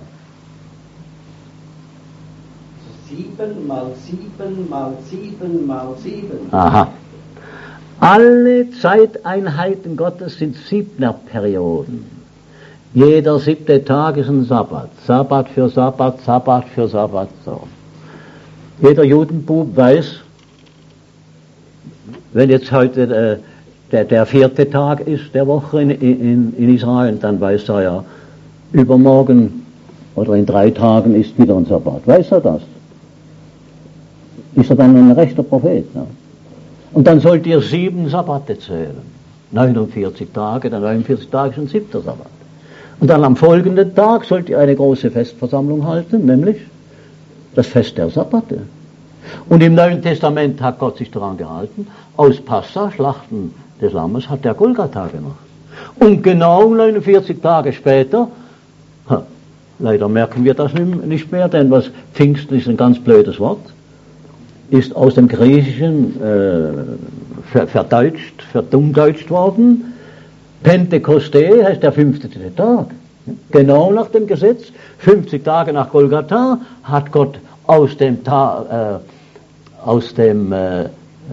Sieben mal sieben mal sieben mal sieben. Aha. Alle Zeiteinheiten Gottes sind Siebner-Perioden. Jeder siebte Tag ist ein Sabbat. Sabbat für Sabbat, Sabbat für Sabbat. So. Jeder Judenbub weiß, wenn jetzt heute äh, der, der vierte Tag ist der Woche in, in, in Israel, dann weiß er ja, übermorgen oder in drei Tagen ist wieder ein Sabbat. Weiß er das? Ist er dann ein rechter Prophet? Ja? Und dann sollt ihr sieben Sabbate zählen. neunundvierzig Tage, dann neunundvierzig Tage ist ein siebter Sabbat. Und dann am folgenden Tag sollt ihr eine große Festversammlung halten, nämlich das Fest der Sabbate. Und im Neuen Testament hat Gott sich daran gehalten, aus Passa, Schlachten des Lammes, hat der Golgatha gemacht. Und genau neunundvierzig Tage später, ha, leider merken wir das nicht mehr, denn was Pfingsten ist ein ganz blödes Wort, ist aus dem Griechischen äh, verdeutscht, verdumdeutscht worden. Pentekoste heißt der fünfzigste Tag. Genau nach dem Gesetz, fünfzig Tage nach Golgatha, hat Gott aus dem, Ta äh, aus dem äh,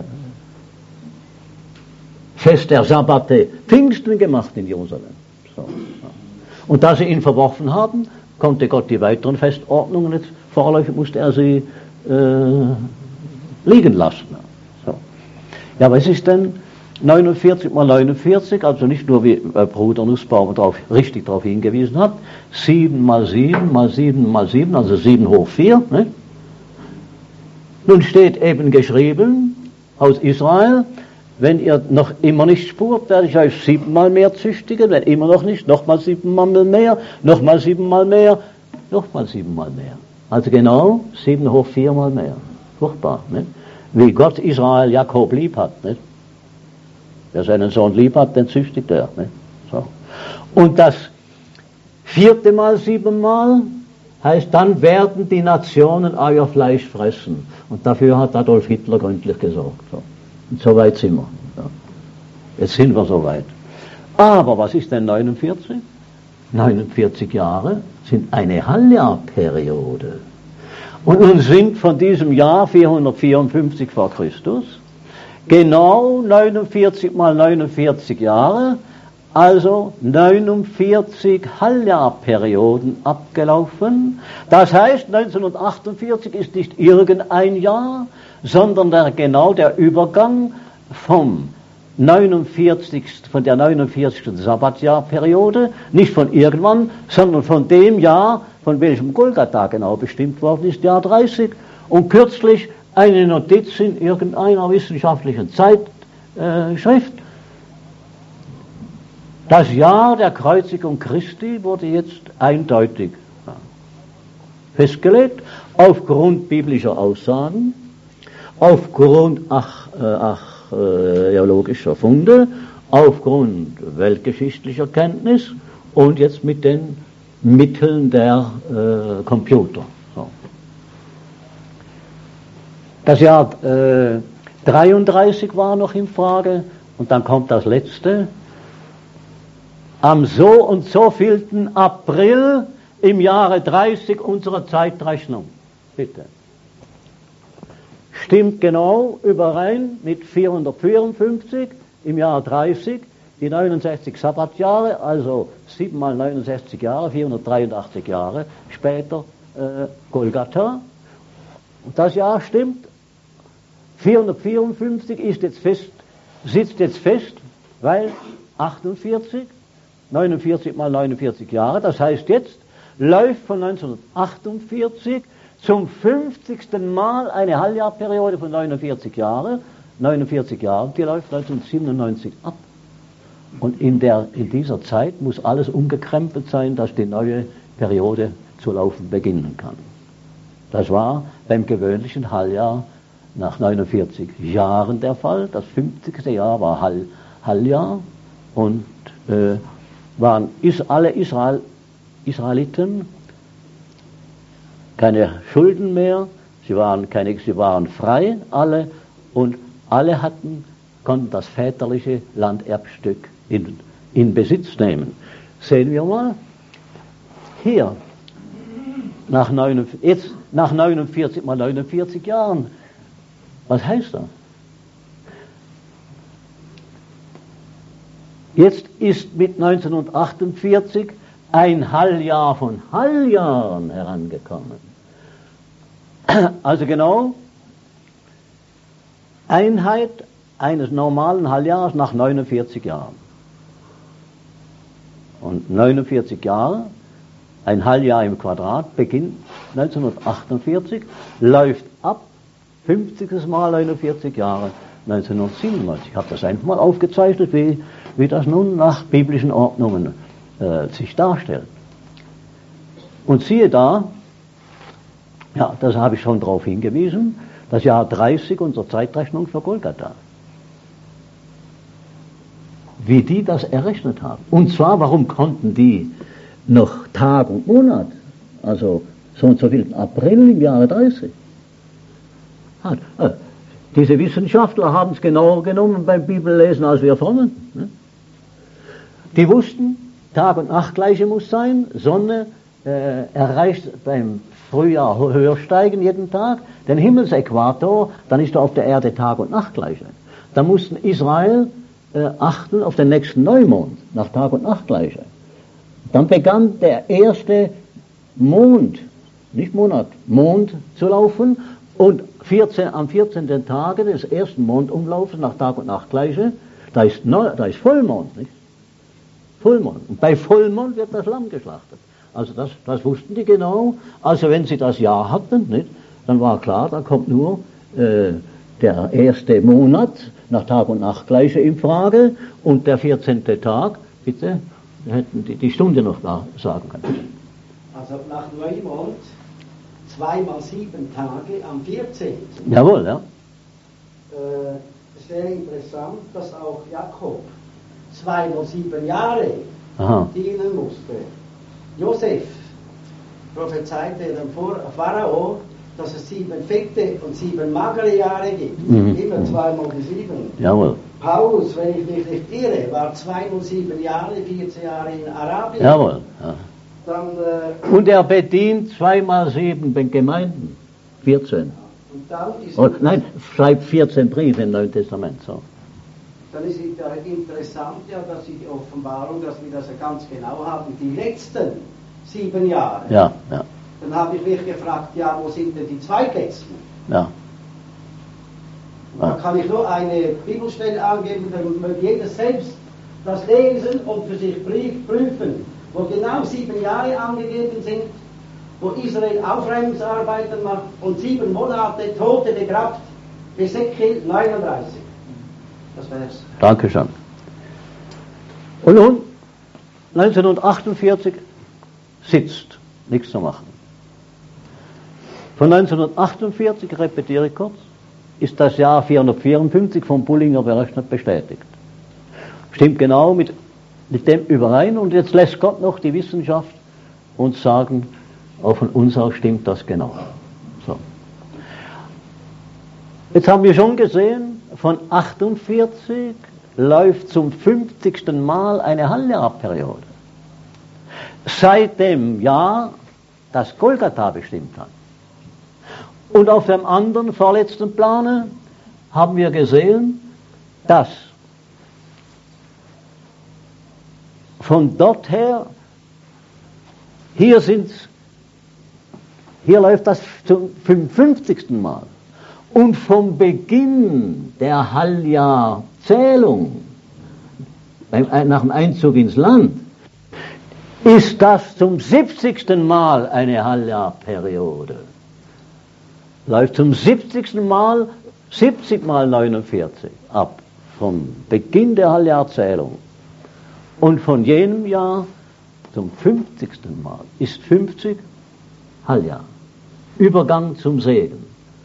Fest der Sabbate Pfingsten gemacht in Jerusalem. So, ja. Und da sie ihn verworfen haben, konnte Gott die weiteren Festordnungen, jetzt vorläufig musste er sie äh, liegen lassen. So. Ja, was ist denn neunundvierzig mal neunundvierzig, also nicht nur wie äh, Bruder Nussbaum drauf, richtig darauf hingewiesen hat, sieben mal sieben mal sieben mal sieben, also sieben hoch vier. Ne? Nun steht eben geschrieben aus Israel, wenn ihr noch immer nicht spurt, werde ich euch siebenmal mehr züchtigen, wenn immer noch nicht, nochmal siebenmal mehr, nochmal siebenmal mehr, nochmal siebenmal mehr. Also genau sieben hoch vier mal mehr. Furchtbar, ne? Wie Gott Israel Jakob lieb hat, ne? Wer seinen Sohn lieb hat, den züchtigt er. Ne? So. Und das vierte Mal siebenmal heißt, dann werden die Nationen euer Fleisch fressen. Und dafür hat Adolf Hitler gründlich gesorgt. So. Und so weit sind wir. Ja. Jetzt sind wir so weit. Aber was ist denn neunundvierzig? neunundvierzig Jahre sind eine Halbjahrperiode. Und nun sind von diesem Jahr vierhundertvierundfünfzig vor Christus genau neunundvierzig mal neunundvierzig Jahre, also neunundvierzig Halbjahrperioden abgelaufen. Das heißt, neunzehnhundertachtundvierzig ist nicht irgendein Jahr, sondern der, genau der Übergang vom neunundvierzigsten von der neunundvierzigsten Sabbatjahrperiode, nicht von irgendwann, sondern von dem Jahr, von welchem Golgatha genau bestimmt worden ist, Jahr dreißig. Und kürzlich eine Notiz in irgendeiner wissenschaftlichen Zeitschrift. Äh, das Jahr der Kreuzigung Christi wurde jetzt eindeutig ja, festgelegt, aufgrund biblischer Aussagen, aufgrund ach, äh, archäologischer Funde, aufgrund weltgeschichtlicher Kenntnis und jetzt mit den Mitteln der äh, Computer. So. Das Jahr äh, dreiunddreißig war noch in Frage und dann kommt das letzte. Am so und so vielten April im Jahre dreißig unserer Zeitrechnung. Bitte. Stimmt genau überein mit vierhundertvierundfünfzig im Jahr dreißig, die neunundsechzig Sabbatjahre, also sieben mal neunundsechzig Jahre, vierhundertdreiundachtzig Jahre später äh, Golgatha. Und das Jahr stimmt. vierhundertvierundfünfzig ist jetzt fest, sitzt jetzt fest, weil achtundvierzig, neunundvierzig mal neunundvierzig Jahre, das heißt jetzt läuft von neunzehnhundertachtundvierzig zum fünfzigsten Mal eine Halbjahrperiode von neunundvierzig Jahren, neunundvierzig Jahren, die läuft neunzehnhundertsiebenundneunzig ab. Und in, der, in dieser Zeit muss alles umgekrempelt sein, dass die neue Periode zu laufen beginnen kann. Das war beim gewöhnlichen Halljahr nach neunundvierzig Jahren der Fall. Das fünfzigste Jahr war Hall, Halljahr und äh, waren is, alle Israel, Israeliten keine Schulden mehr, sie waren, keine, sie waren frei, alle, und alle hatten, konnten das väterliche Landerbstück in, in Besitz nehmen. Sehen wir mal, hier, nach, neunundvierzig, jetzt, nach neunundvierzig mal neunundvierzig Jahren, was heißt das? Jetzt ist mit neunzehnhundertachtundvierzig ein Halljahr von Halljahren herangekommen. Also genau Einheit eines normalen Halljahres nach neunundvierzig Jahren. Und neunundvierzig Jahre, ein Halljahr im Quadrat, beginnt neunzehnhundertachtundvierzig, läuft ab, fünfzigstes Mal neunundvierzig Jahre, neunzehnhundertsiebenundneunzig. Ich habe das einfach mal aufgezeichnet, wie, wie das nun nach biblischen Ordnungen äh, sich darstellt. Und siehe da, ja, das habe ich schon darauf hingewiesen, das Jahr dreißig unserer Zeitrechnung für Golgatha. Wie die das errechnet haben. Und zwar, warum konnten die noch Tag und Monat, also so und so viel April im Jahre dreißig. Hat, äh, diese Wissenschaftler haben es genauer genommen beim Bibellesen als wir Frommen. Ne? Die wussten, Tag und Nacht gleiche muss sein, Sonne äh, erreicht beim Frühjahr höher steigen jeden Tag, den Himmelsäquator, dann ist er auf der Erde Tag und Nacht gleich. Da mussten Israel äh, achten auf den nächsten Neumond, nach Tag und Nacht gleich. Dann begann der erste Mond, nicht Monat, Mond zu laufen, und vierzehn, am vierzehnten Tage des ersten Mondumlaufs nach Tag und Nacht gleiche, da ist, Neu, da ist Vollmond, nicht? Vollmond. Und bei Vollmond wird das Lamm geschlachtet. Also das, das wussten die genau. Also wenn sie das Jahr hatten, nicht, dann war klar, da kommt nur äh, der erste Monat nach Tag und Nacht gleiche in Frage und der vierzehnte Tag, bitte, hätten die die Stunde noch da sagen können. Also nach Neumond zweimal sieben Tage am vierzehnten Jawohl, ja. Äh, sehr interessant, dass auch Jakob zweimal sieben Jahre Aha. dienen musste. Josef prophezeite dem Pharao, dass es sieben fette und sieben magere Jahre gibt. Mhm. Immer zweimal die sieben. Jawohl. Paulus, wenn ich mich nicht irre, war zweimal sieben Jahre, vierzehn Jahre in Arabien. Jawohl. Ja. Dann, äh, Und er bedient zweimal sieben Gemeinden. vierzehn. und dann ist Oh, nein, schreibt vierzehn Briefe im Neuen Testament. So. Dann ist es ja interessant, ja, dass Sie die Offenbarung, dass wir das ja ganz genau haben, die letzten sieben Jahre. Ja, ja, Dann habe ich mich gefragt, ja, wo sind denn die zweitletzten? ja. Da kann ich nur eine Bibelstelle angeben, dann möge jeder selbst das lesen und für sich prüfen, wo genau sieben Jahre angegeben sind, wo Israel Aufräumungsarbeiten macht und sieben Monate Tote begrabt. Ezekiel neununddreißig. Das wär's. Dankeschön. Und nun, neunzehnhundertachtundvierzig sitzt, nichts zu machen. Von neunzehnhundertachtundvierzig, repetiere ich kurz, ist das Jahr vierhundertvierundfünfzig vom Bullinger berechnet bestätigt. Stimmt genau mit, mit dem überein, und jetzt lässt Gott noch die Wissenschaft uns sagen, auch von uns aus stimmt das genau. So. Jetzt haben wir schon gesehen, von achtundvierzig läuft zum fünfzigsten Mal eine Halbjahrperiode. Seit dem Jahr, das Golgatha bestimmt hat. Und auf dem anderen, vorletzten Plane haben wir gesehen, dass von dort her, hier sind's, hier läuft das zum fünfundfünfzigsten Mal. Und vom Beginn der Halljahrzählung, nach dem Einzug ins Land, ist das zum siebzigsten Mal eine Halbjahrperiode. Läuft zum siebzigsten Mal, siebzig mal neunundvierzig ab, vom Beginn der Halbjahrzählung. Und von jenem Jahr zum fünfzigsten Mal ist fünfzig Halbjahr. Übergang zum Segen.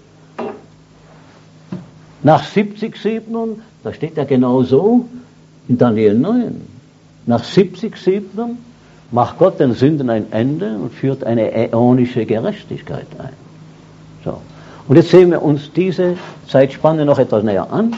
Nach siebzig Siebnern, da steht ja genau so in Daniel neun, nach siebzig Siebnern macht Gott den Sünden ein Ende und führt eine äonische Gerechtigkeit ein. So. Und jetzt sehen wir uns diese Zeitspanne noch etwas näher an.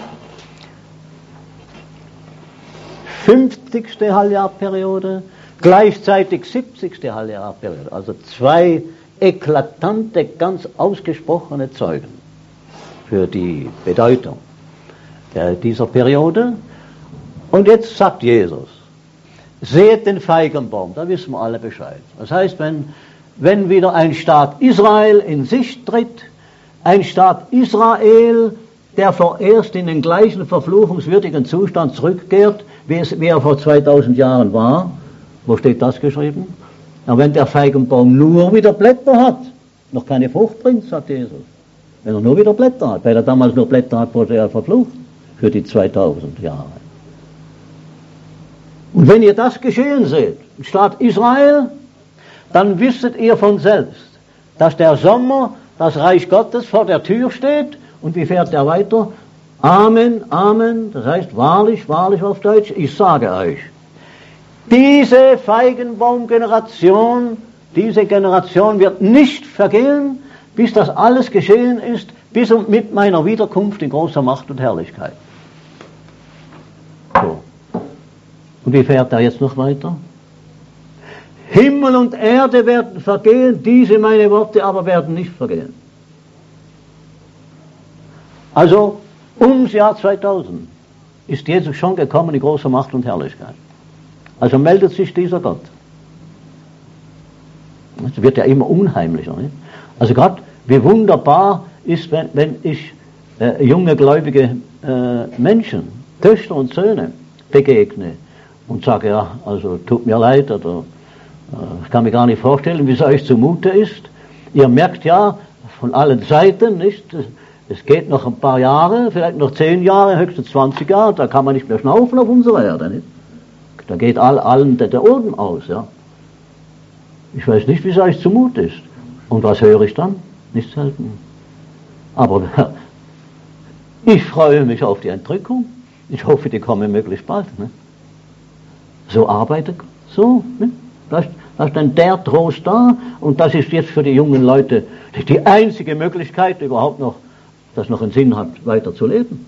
fünfzigste Halbjahrperiode, gleichzeitig siebzigste Halbjahrperiode. Also zwei eklatante, ganz ausgesprochene Zeugen für die Bedeutung dieser Periode. Und jetzt sagt Jesus, seht den Feigenbaum, da wissen wir alle Bescheid. Das heißt, wenn, wenn wieder ein Staat Israel in Sicht tritt, ein Staat Israel, der vorerst in den gleichen verfluchungswürdigen Zustand zurückkehrt, wie, es, wie er vor zweitausend Jahren war. Wo steht das geschrieben? Na, wenn der Feigenbaum nur wieder Blätter hat, noch keine Frucht bringt, sagt Jesus. Wenn er nur wieder Blätter hat, weil er damals nur Blätter hat, wurde er verflucht für die zweitausend Jahre. Und wenn ihr das geschehen seht, im Staat Israel, dann wisset ihr von selbst, dass der Sommer, das Reich Gottes vor der Tür steht. Und wie fährt er weiter? Amen, Amen, das heißt wahrlich, wahrlich auf Deutsch, ich sage euch, diese Feigenbaum-Generation, diese Generation wird nicht vergehen, bis das alles geschehen ist, bis und mit meiner Wiederkunft in großer Macht und Herrlichkeit. So. Und wie fährt er jetzt noch weiter? Himmel und Erde werden vergehen, diese meine Worte aber werden nicht vergehen. Also ums Jahr zweitausend ist Jesus schon gekommen in großer Macht und Herrlichkeit. Also meldet sich dieser Gott. Es wird ja immer unheimlicher. Nicht? Also gerade wie wunderbar ist, wenn, wenn ich äh, junge gläubige äh, Menschen, Töchter und Söhne begegne und sage, ja, also tut mir leid oder äh, ich kann mir gar nicht vorstellen, wie es euch zumute ist. Ihr merkt ja von allen Seiten, nicht? Es geht noch ein paar Jahre, vielleicht noch zehn Jahre, höchstens zwanzig Jahre, da kann man nicht mehr schnaufen auf unserer Erde, nicht? Da geht all, allen der, der Oden aus, ja. Ich weiß nicht, wie es euch zumute ist. Und was höre ich dann? Nicht selten. Aber ich freue mich auf die Entrückung. Ich hoffe, die kommen möglichst bald. Ne? So arbeitet so. Ne? Da ist, da ist dann der Trost da. Und das ist jetzt für die jungen Leute die einzige Möglichkeit, überhaupt noch, das noch einen Sinn hat, weiter zu leben.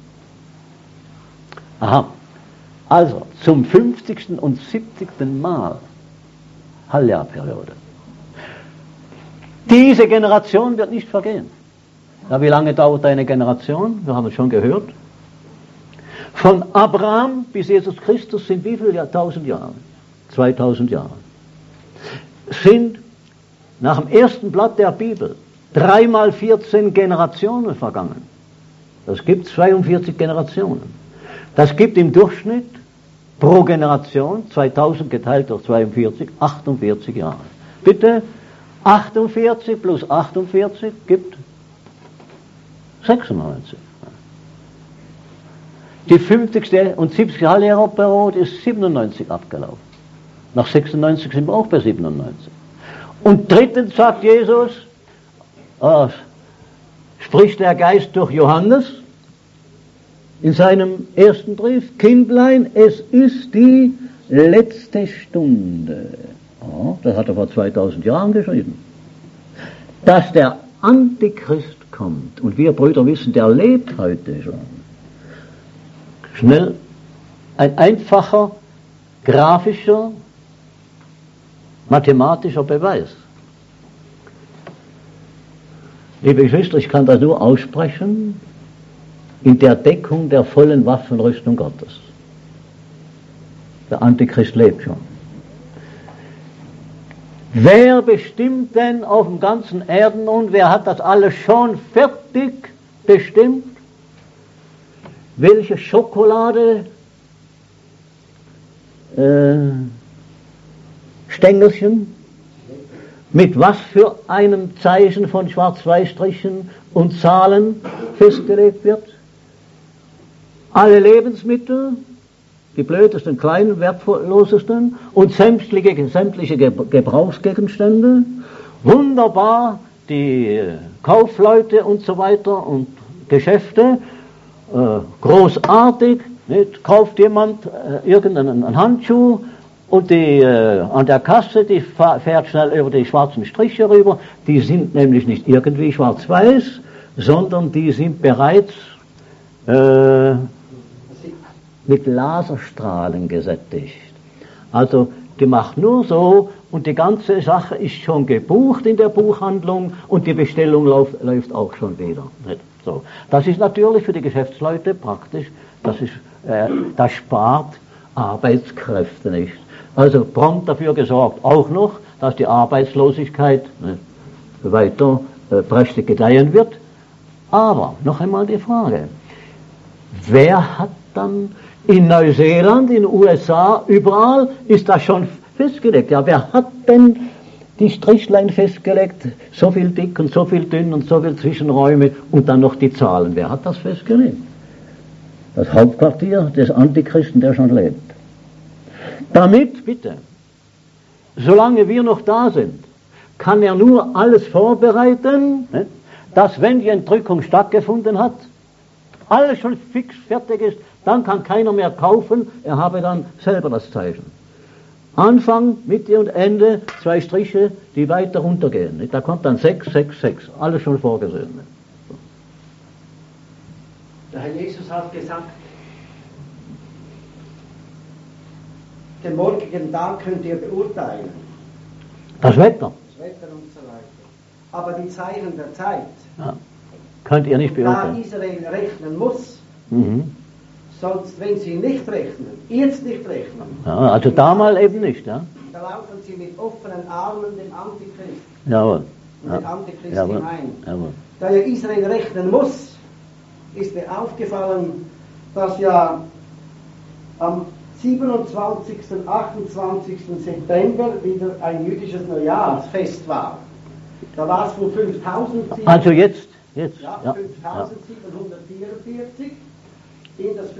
Aha. Also, zum fünfzigsten und siebzigsten Mal Halbjahrperiode. Diese Generation wird nicht vergehen. Ja, wie lange dauert eine Generation? Wir haben es schon gehört. Von Abraham bis Jesus Christus sind wie viele Jahrtausend Jahre? zweitausend Jahre. Sind nach dem ersten Blatt der Bibel dreimal vierzehn Generationen vergangen. Das gibt zweiundvierzig Generationen. Das gibt im Durchschnitt pro Generation, zweitausend geteilt durch zweiundvierzig, achtundvierzig Jahre. Bitte, achtundvierzig plus achtundvierzig gibt sechsundneunzig. Die fünfzigste und siebzigste Halbjahrperiode ist siebenundneunzig abgelaufen. Nach sechsundneunzig sind wir auch bei siebenundneunzig. Und drittens sagt Jesus, äh, spricht der Geist durch Johannes in seinem ersten Brief, Kindlein, es ist die letzte Stunde. Oh, das hat er vor zweitausend Jahren geschrieben. Dass der Antichrist kommt. Und wir Brüder wissen, der lebt heute schon. Schnell, ein einfacher, grafischer, mathematischer Beweis. Liebe Geschwister, ich kann das nur aussprechen in der Deckung der vollen Waffenrüstung Gottes. Der Antichrist lebt schon. Wer bestimmt denn auf dem ganzen Erden und wer hat das alles schon fertig bestimmt? Welche Schokolade, äh, Stängelchen, mit was für einem Zeichen von Schwarz-Weiß-Strichen und Zahlen festgelegt wird? Alle Lebensmittel, die blödesten, kleinen, wertlosesten und sämtliche, sämtliche Gebrauchsgegenstände, wunderbar, die Kaufleute und so weiter und Geschäfte, äh, großartig, nicht? Kauft jemand äh, irgendeinen Handschuh und die äh, an der Kasse, die fährt schnell über die schwarzen Striche rüber, die sind nämlich nicht irgendwie schwarz-weiß, sondern die sind bereits äh, mit Laserstrahlen gesättigt. Also die macht nur so und die ganze Sache ist schon gebucht in der Buchhandlung und die Bestellung lauf, läuft auch schon wieder. So. Das ist natürlich für die Geschäftsleute praktisch, das, ist, äh, das spart Arbeitskräfte nicht. Also prompt dafür gesorgt auch noch, dass die Arbeitslosigkeit ne, weiter äh, prächtig gedeihen wird. Aber noch einmal die Frage, wer hat dann in Neuseeland, in den U S A, überall ist das schon festgelegt. Ja, wer hat denn die Strichlein festgelegt, so viel dick und so viel dünn und so viel Zwischenräume und dann noch die Zahlen? Wer hat das festgelegt? Das Hauptquartier des Antichristen, der schon lebt. Damit, bitte, solange wir noch da sind, kann er nur alles vorbereiten, ne, dass wenn die Entrückung stattgefunden hat, alles schon fix fertig ist, dann kann keiner mehr kaufen, er habe dann selber das Zeichen. Anfang, Mitte und Ende, zwei Striche, die weiter runtergehen. Nicht? Da kommt dann sechs, sechs, sechs, alles schon vorgesehen. Nicht? So. Der Herr Jesus hat gesagt, den morgigen Tag könnt ihr beurteilen. Das Wetter. Das Wetter und so weiter. Aber die Zeichen der Zeit, ja. Könnt ihr nicht beurteilen. Da Israel rechnen muss, mhm. sonst, wenn sie nicht rechnen, jetzt nicht rechnen. Ja, also damals eben nicht, ja. Da laufen sie mit offenen Armen dem Antichrist. Jawohl. In ja. den Antichrist Jawohl. hinein. Jawohl. Da ja Israel rechnen muss, ist mir aufgefallen, dass ja am siebenundzwanzigsten, achtundzwanzigsten September wieder ein jüdisches Neujahrsfest war. Da war es von fünftausend. Also jetzt, jetzt. Ja, ja. fünftausendsiebenhundertvierundvierzig in das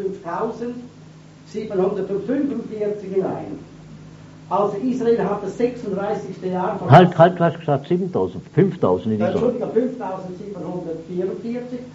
fünftausendsiebenhundertfünfundvierzig hinein. Also Israel hat das sechsunddreißigste Jahr verlassen. Halt, halt, du hast gesagt siebentausend, fünftausend in dieser. Entschuldigung, fünftausendsiebenhundertvierundvierzig,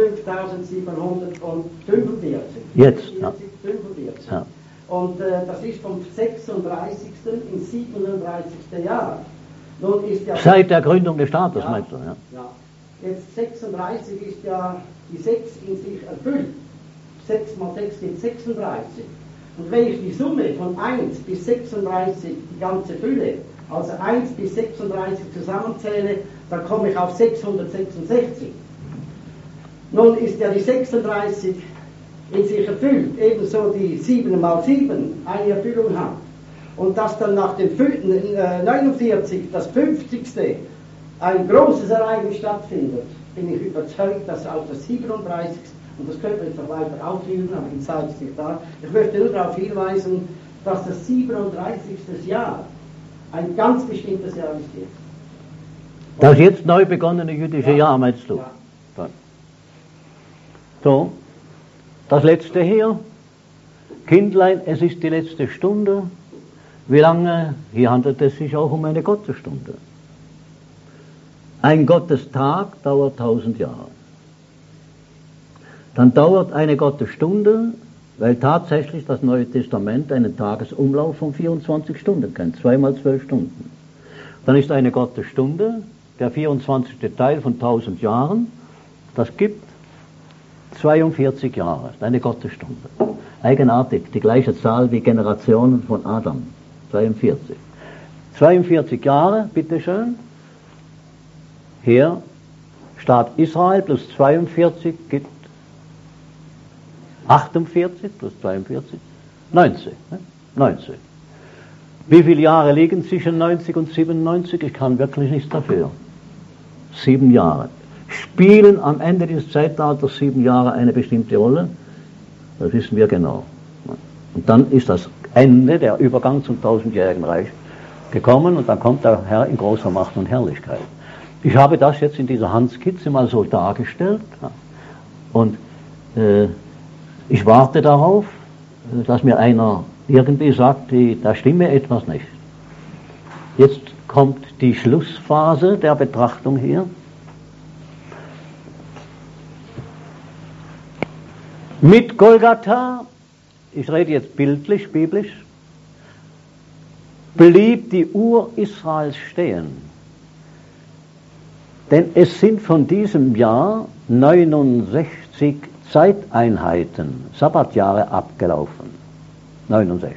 fünftausendsiebenhundertfünfundvierzig. Jetzt, ja. fünfundvierzig. Ja. Und äh, das ist vom sechsunddreißigsten ins siebenunddreißigste Jahr. Nun ist ja Seit der Gründung des Staates, ja, meinst du? Ja. Ja. Jetzt sechsunddreißig ist ja die sechs in sich erfüllt. sechs mal sechs gibt sechsunddreißig. Und wenn ich die Summe von eins bis sechsunddreißig, die ganze Fülle, also eins bis sechsunddreißig zusammenzähle, dann komme ich auf sechshundertsechsundsechzig. Nun ist ja die sechsunddreißig in sich erfüllt, ebenso die sieben mal sieben eine Erfüllung hat. Und dass dann nach dem neunundvierzig, das fünfzigste ein großes Ereignis stattfindet, bin ich überzeugt, dass auch das siebenunddreißigste, und das könnte man jetzt noch weiter aufführen, aber die Zeit ist nicht da. Ich möchte nur darauf hinweisen, dass das siebenunddreißigste Jahr ein ganz bestimmtes Jahr ist jetzt. Das jetzt neu begonnene jüdische ja. Jahr, meinst du? Ja. So, das letzte hier. Kindlein, es ist die letzte Stunde. Wie lange? Hier handelt es sich auch um eine Gottesstunde. Ein Gottestag dauert tausend Jahre. Dann dauert eine Gottesstunde, weil tatsächlich das Neue Testament einen Tagesumlauf von vierundzwanzig Stunden kennt, zweimal zwölf Stunden. Dann ist eine Gottesstunde, der vierundzwanzigste Teil von tausend Jahren, das gibt zweiundvierzig Jahre, das ist eine Gottesstunde. Eigenartig, die gleiche Zahl wie Generationen von Adam, zweiundvierzig. zweiundvierzig Jahre, bitteschön. Hier, Staat Israel plus zweiundvierzig gibt achtundvierzig plus zweiundvierzig, neunzig. Ne? neunzig. Wie viele Jahre liegen zwischen neunzig und siebenundneunzig? Ich kann wirklich nichts dafür. Sieben Jahre. Spielen am Ende dieses Zeitalters sieben Jahre eine bestimmte Rolle? Das wissen wir genau. Und dann ist das Ende, der Übergang zum tausendjährigen Reich gekommen und dann kommt der Herr in großer Macht und Herrlichkeit. Ich habe das jetzt in dieser Handskizze mal so dargestellt und äh, ich warte darauf, dass mir einer irgendwie sagt, die, da stimme etwas nicht. Jetzt kommt die Schlussphase der Betrachtung hier. Mit Golgatha, ich rede jetzt bildlich, biblisch, blieb die Uhr Israels stehen. Denn es sind von diesem Jahr neunundsechzig Zeiteinheiten, Sabbatjahre abgelaufen. neunundsechzig.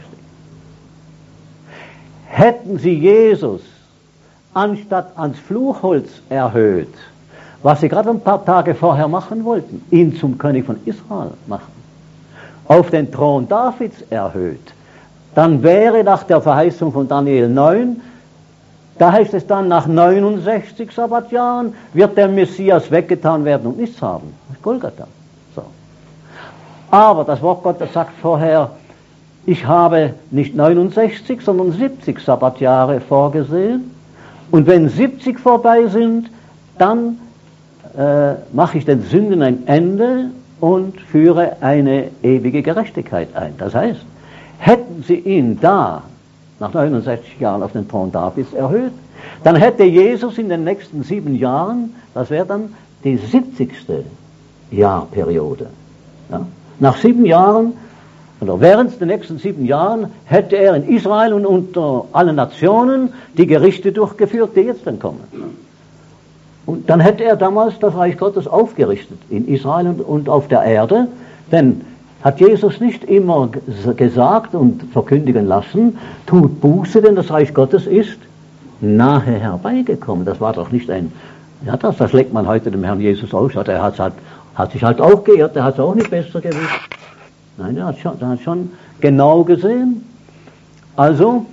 Hätten sie Jesus anstatt ans Fluchholz erhöht, was sie gerade ein paar Tage vorher machen wollten, ihn zum König von Israel machen, auf den Thron Davids erhöht, dann wäre nach der Verheißung von Daniel neun, da heißt es dann, nach neunundsechzig Sabbatjahren wird der Messias weggetan werden und nichts haben. Das ist Golgatha. So. Aber das Wort Gottes sagt vorher, ich habe nicht neunundsechzig, sondern siebzig Sabbatjahre vorgesehen. Und wenn siebzig vorbei sind, dann äh, mache ich den Sünden ein Ende und führe eine ewige Gerechtigkeit ein. Das heißt, hätten sie ihn da nach neunundsechzig Jahren auf den Thron Davids erhöht, dann hätte Jesus in den nächsten sieben Jahren, das wäre dann die siebzigste Jahrperiode. Ja? Nach sieben Jahren, oder während der nächsten sieben Jahren, hätte er in Israel und unter allen Nationen die Gerichte durchgeführt, die jetzt dann kommen. Und dann hätte er damals das Reich Gottes aufgerichtet, in Israel und, und auf der Erde, denn hat Jesus nicht immer gesagt und verkündigen lassen, tut Buße, denn das Reich Gottes ist nahe herbeigekommen. Das war doch nicht ein, ja, das, das legt man heute dem Herrn Jesus aus. Er hat, hat, hat sich halt auch geirrt, er hat es auch nicht besser gewusst. Nein, er hat schon, er hat schon genau gesehen. Also,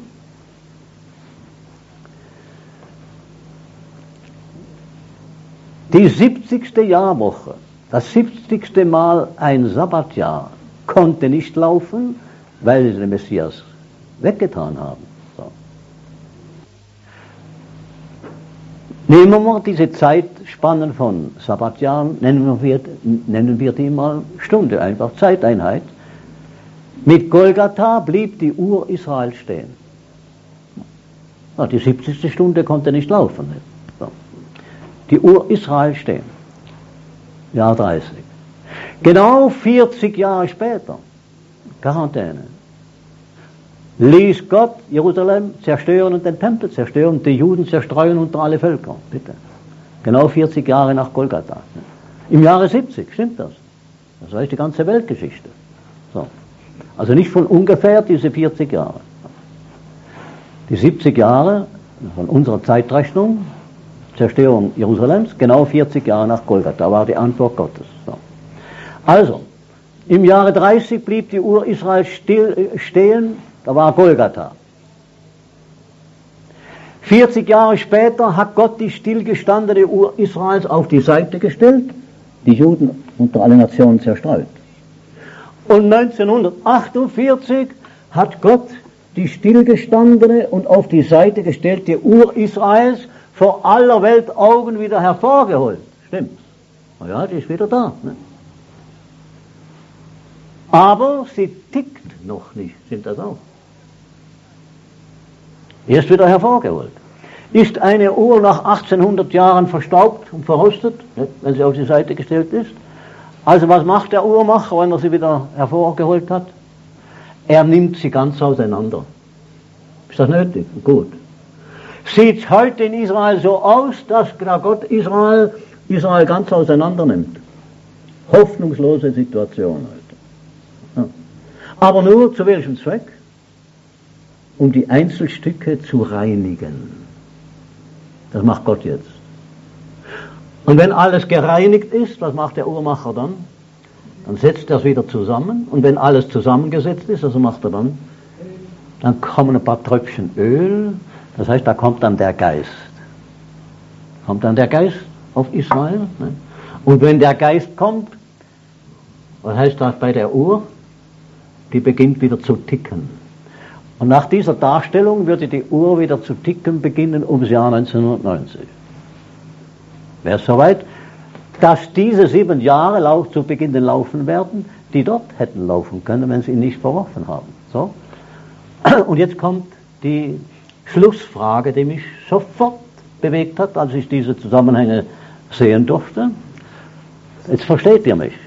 die siebzigste Jahrwoche, das siebzigste Mal ein Sabbatjahr, konnte nicht laufen, weil sie den Messias weggetan haben. So. Nehmen wir mal diese Zeitspannen von Sabbatjahren, nennen wir, nennen wir die mal Stunde, einfach Zeiteinheit. Mit Golgatha blieb die Uhr Israel stehen. Ja, die siebzigste Stunde konnte nicht laufen. So. Die Uhr Israel stehen. Jahr dreißig. Genau vierzig Jahre später, Quarantäne, ließ Gott Jerusalem zerstören und den Tempel zerstören, die Juden zerstreuen unter alle Völker. Bitte. Genau vierzig Jahre nach Golgatha. Im Jahre siebzig, stimmt das? Das war die ganze Weltgeschichte. So. Also nicht von ungefähr diese vierzig Jahre. Die siebzig Jahre von unserer Zeitrechnung, Zerstörung Jerusalems, genau vierzig Jahre nach Golgatha, war die Antwort Gottes. So. Also, im Jahre dreißig blieb die Uhr Israel still, stehen, da war Golgatha. vierzig Jahre später hat Gott die stillgestandene Uhr Israels auf die Seite gestellt, die Juden unter alle Nationen zerstreut. Und neunzehnhundertachtundvierzig hat Gott die stillgestandene und auf die Seite gestellte Uhr Israels vor aller Welt Augen wieder hervorgeholt. Stimmt. Na ja, die ist wieder da. Ne? Aber sie tickt noch nicht. Stimmt das auch? Erst wieder hervorgeholt. Ist eine Uhr nach achtzehnhundert Jahren verstaubt und verrostet, ne, wenn sie auf die Seite gestellt ist? Also was macht der Uhrmacher, wenn er sie wieder hervorgeholt hat? Er nimmt sie ganz auseinander. Ist das nötig? Gut. Sieht es heute in Israel so aus, dass der Gott Israel, Israel ganz auseinander nimmt. Hoffnungslose Situation heute. Ja. Aber nur zu welchem Zweck? Um die Einzelstücke zu reinigen. Das macht Gott jetzt. Und wenn alles gereinigt ist, was macht der Uhrmacher dann? Dann setzt er es wieder zusammen. Und wenn alles zusammengesetzt ist, also macht er dann dann kommen ein paar Tröpfchen Öl, das heißt, da kommt dann der Geist. Kommt dann der Geist auf Israel. Ne? Und wenn der Geist kommt, was heißt das bei der Uhr? Die beginnt wieder zu ticken. Und nach dieser Darstellung würde die Uhr wieder zu ticken beginnen ums Jahr neunzehnhundertneunzig. Wäre es soweit, dass diese sieben Jahre lauf, zu Beginn laufen werden, die dort hätten laufen können, wenn sie ihn nicht verworfen haben. So. Und jetzt kommt die Schlussfrage, die mich sofort bewegt hat, als ich diese Zusammenhänge sehen durfte. Jetzt versteht ihr mich.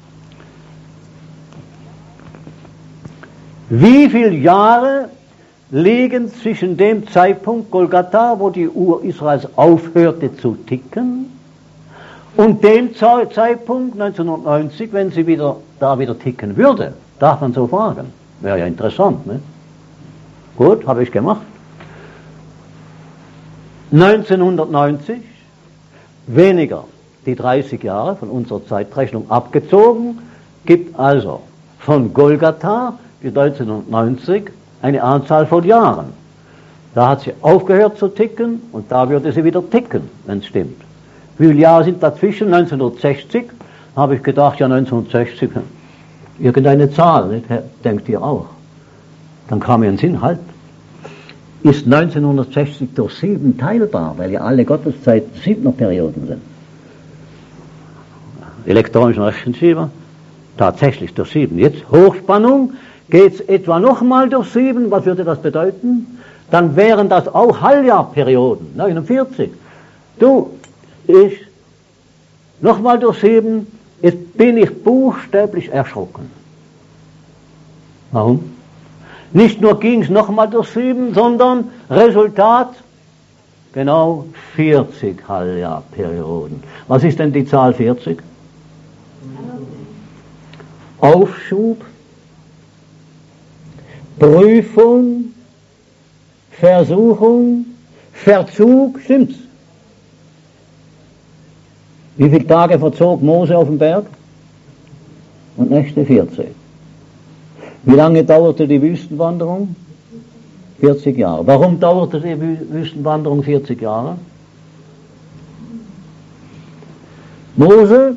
Wie viele Jahre liegen zwischen dem Zeitpunkt Golgatha, wo die Uhr Israels aufhörte zu ticken, und dem Zeitpunkt neunzehnhundertneunzig, wenn sie wieder da wieder ticken würde? Darf man so fragen. Wäre ja interessant, ne? Gut, habe ich gemacht. neunzehnhundertneunzig, weniger die dreißig Jahre von unserer Zeitrechnung abgezogen, gibt also von Golgatha bis neunzehnhundertneunzig eine Anzahl von Jahren. Da hat sie aufgehört zu ticken und da würde sie wieder ticken, wenn es stimmt. Wie viele Jahre sind dazwischen? neunzehnhundertsechzig, habe ich gedacht, ja neunzehnhundertsechzig, irgendeine Zahl, nicht? Denkt ihr auch. Dann kam mir ein Sinn, halt. Ist neunzehnhundertsechzig durch sieben teilbar, weil ja alle Gotteszeiten siebener Perioden sind. Elektronischen Rechenschieber, tatsächlich durch sieben. Jetzt Hochspannung, geht es etwa nochmal durch sieben, was würde das bedeuten? Dann wären das auch Halbjahrperioden, neunundvierzig. Du, ich, nochmal durch sieben, jetzt bin ich buchstäblich erschrocken. Warum? Nicht nur ging es nochmal durch sieben, sondern Resultat, genau vierzig Halbjahrperioden. Was ist denn die Zahl vierzig? Aufschub, Prüfung, Versuchung, Verzug, stimmt's? Wie viele Tage verzog Mose auf dem Berg? Und Nächte vierzig. Wie lange dauerte die Wüstenwanderung? vierzig Jahre. Warum dauerte die Wüstenwanderung vierzig Jahre? Mose,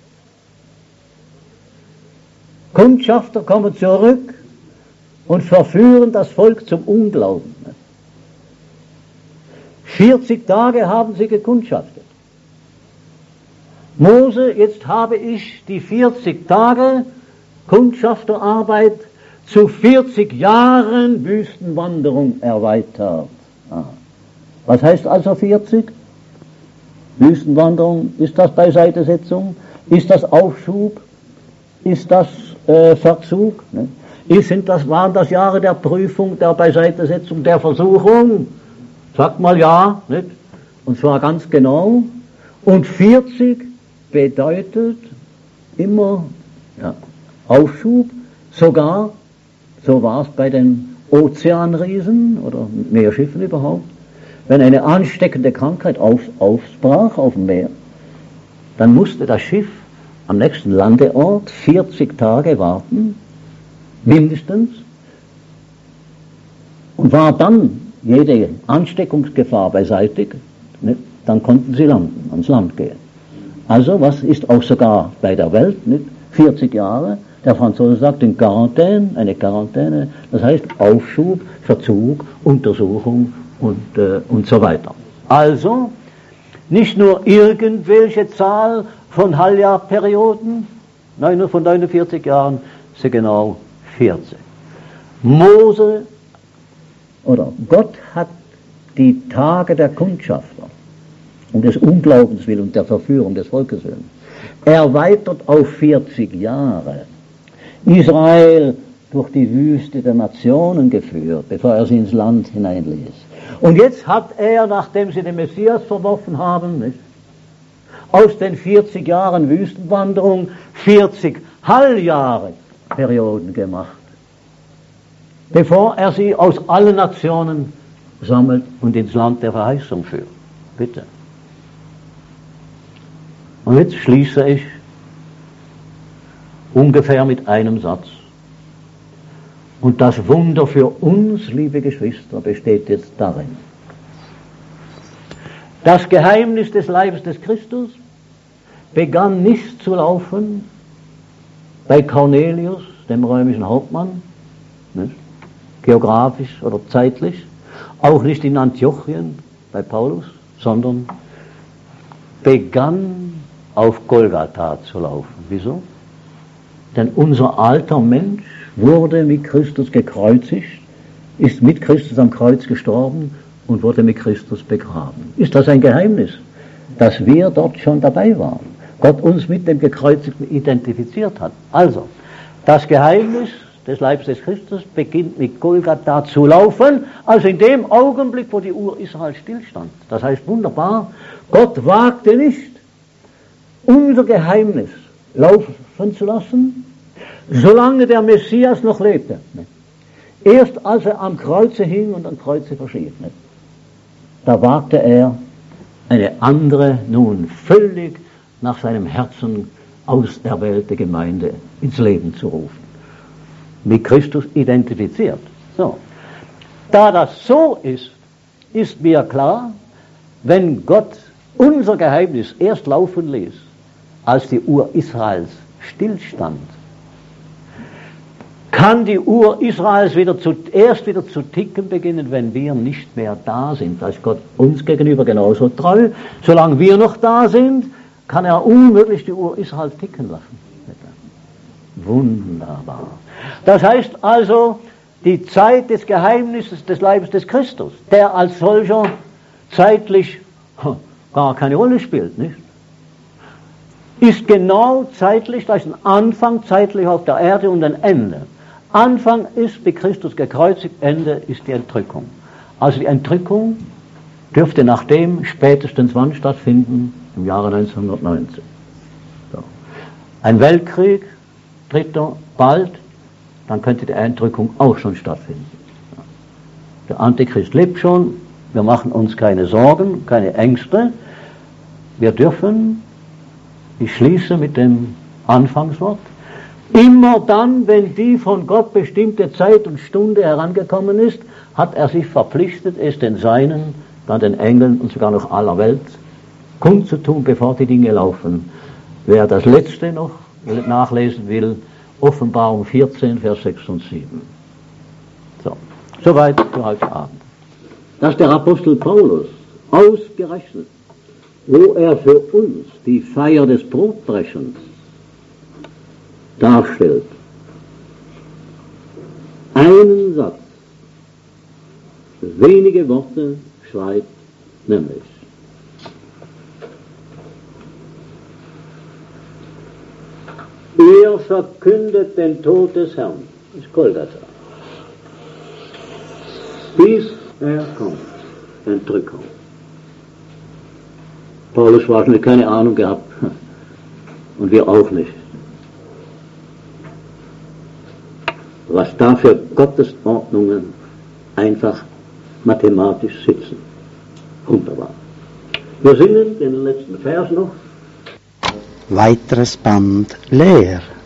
Kundschafter kommen zurück und verführen das Volk zum Unglauben. vierzig Tage haben sie gekundschaftet. Mose, jetzt habe ich die vierzig Tage Kundschafterarbeit zu vierzig Jahren Wüstenwanderung erweitert. Ah. Was heißt also vierzig? Wüstenwanderung, ist das Beiseitesetzung? Ist das Aufschub? Ist das äh, Verzug? Ne? Ist, sind das, waren das Jahre der Prüfung, der Beiseitesetzung, der Versuchung? Sagt mal ja, nicht? Und zwar ganz genau. Und vierzig bedeutet immer ja, Aufschub, sogar, so war es bei den Ozeanriesen oder Meerschiffen überhaupt, wenn eine ansteckende Krankheit auf, aufsprach auf dem Meer, dann musste das Schiff am nächsten Landeort vierzig Tage warten, mindestens, und war dann jede Ansteckungsgefahr beseitigt, nicht? Dann konnten sie landen, ans Land gehen. Also, was ist auch sogar bei der Welt, nicht? vierzig Jahre, der Franzose sagt in Quarantäne, eine Quarantäne, das heißt Aufschub, Verzug, Untersuchung und, äh, und so weiter. Also, nicht nur irgendwelche Zahl von Halbjahrperioden, nein, von neunundvierzig Jahren, sind genau vierzig. Mose, oder Gott hat die Tage der Kundschafter um des Unglaubens willen und der Verführung des Volkes willen erweitert auf vierzig Jahre. Israel durch die Wüste der Nationen geführt, bevor er sie ins Land hineinließ. Und jetzt hat er, nachdem sie den Messias verworfen haben, nicht, aus den vierzig Jahren Wüstenwanderung vierzig Halbjahre Perioden gemacht, bevor er sie aus allen Nationen sammelt und ins Land der Verheißung führt. Bitte. Und jetzt schließe ich ungefähr mit einem Satz. Und das Wunder für uns, liebe Geschwister, besteht jetzt darin. Das Geheimnis des Leibes des Christus begann nicht zu laufen bei Cornelius, dem römischen Hauptmann, nicht? Geografisch oder zeitlich, auch nicht in Antiochien bei Paulus, sondern begann auf Golgatha zu laufen. Wieso? Denn unser alter Mensch wurde mit Christus gekreuzigt, ist mit Christus am Kreuz gestorben und wurde mit Christus begraben. Ist das ein Geheimnis, dass wir dort schon dabei waren? Gott uns mit dem Gekreuzigten identifiziert hat. Also, das Geheimnis des Leibes des Christus beginnt mit Golgatha zu laufen, also in dem Augenblick, wo die Uhr Israel stillstand. Das heißt wunderbar, Gott wagte nicht, unser Geheimnis laufen zu lassen, solange der Messias noch lebte. Erst als er am Kreuze hing und am Kreuze verschied, da wagte er, eine andere, nun völlig nach seinem Herzen auserwählte Gemeinde ins Leben zu rufen. Mit Christus identifiziert. So. Da das so ist, ist mir klar, wenn Gott unser Geheimnis erst laufen ließ, als die Uhr Israels stillstand, kann die Uhr Israels wieder zu, erst wieder zu ticken beginnen, wenn wir nicht mehr da sind. Da ist Gott uns gegenüber genauso treu. Solange wir noch da sind, kann er unmöglich die Uhr Israels ticken lassen. Wunderbar. Das heißt also, die Zeit des Geheimnisses des Leibes des Christus, der als solcher zeitlich gar keine Rolle spielt, nicht? Ist genau zeitlich, da ist ein Anfang zeitlich auf der Erde und ein Ende. Anfang ist mit Christus gekreuzigt, Ende ist die Entrückung. Also die Entrückung dürfte nach dem spätestens wann stattfinden? Im Jahre neunzehnhundertneunzehn. So. Ein Weltkrieg, dritter, bald, dann könnte die Entrückung auch schon stattfinden. Der Antichrist lebt schon, wir machen uns keine Sorgen, keine Ängste. Wir dürfen, ich schließe mit dem Anfangswort, immer dann, wenn die von Gott bestimmte Zeit und Stunde herangekommen ist, hat er sich verpflichtet, es den Seinen, dann den Engeln und sogar noch aller Welt kundzutun, bevor die Dinge laufen. Wer das Letzte noch nachlesen will, Offenbarung vierzehn, Vers sechs und sieben. So, soweit für heute Abend. Dass der Apostel Paulus ausgerechnet, wo er für uns die Feier des Brotbrechens darstellt, einen Satz, wenige Worte schreibt, nämlich: Er verkündet den Tod des Herrn, das ist Golgatha, bis er kommt, Entrückung. Paulus wahrscheinlich keine Ahnung gehabt und wir auch nicht, was da für Gottesordnungen einfach mathematisch sitzen. Wunderbar. Wir singen den letzten Vers noch. Weiteres Band leer.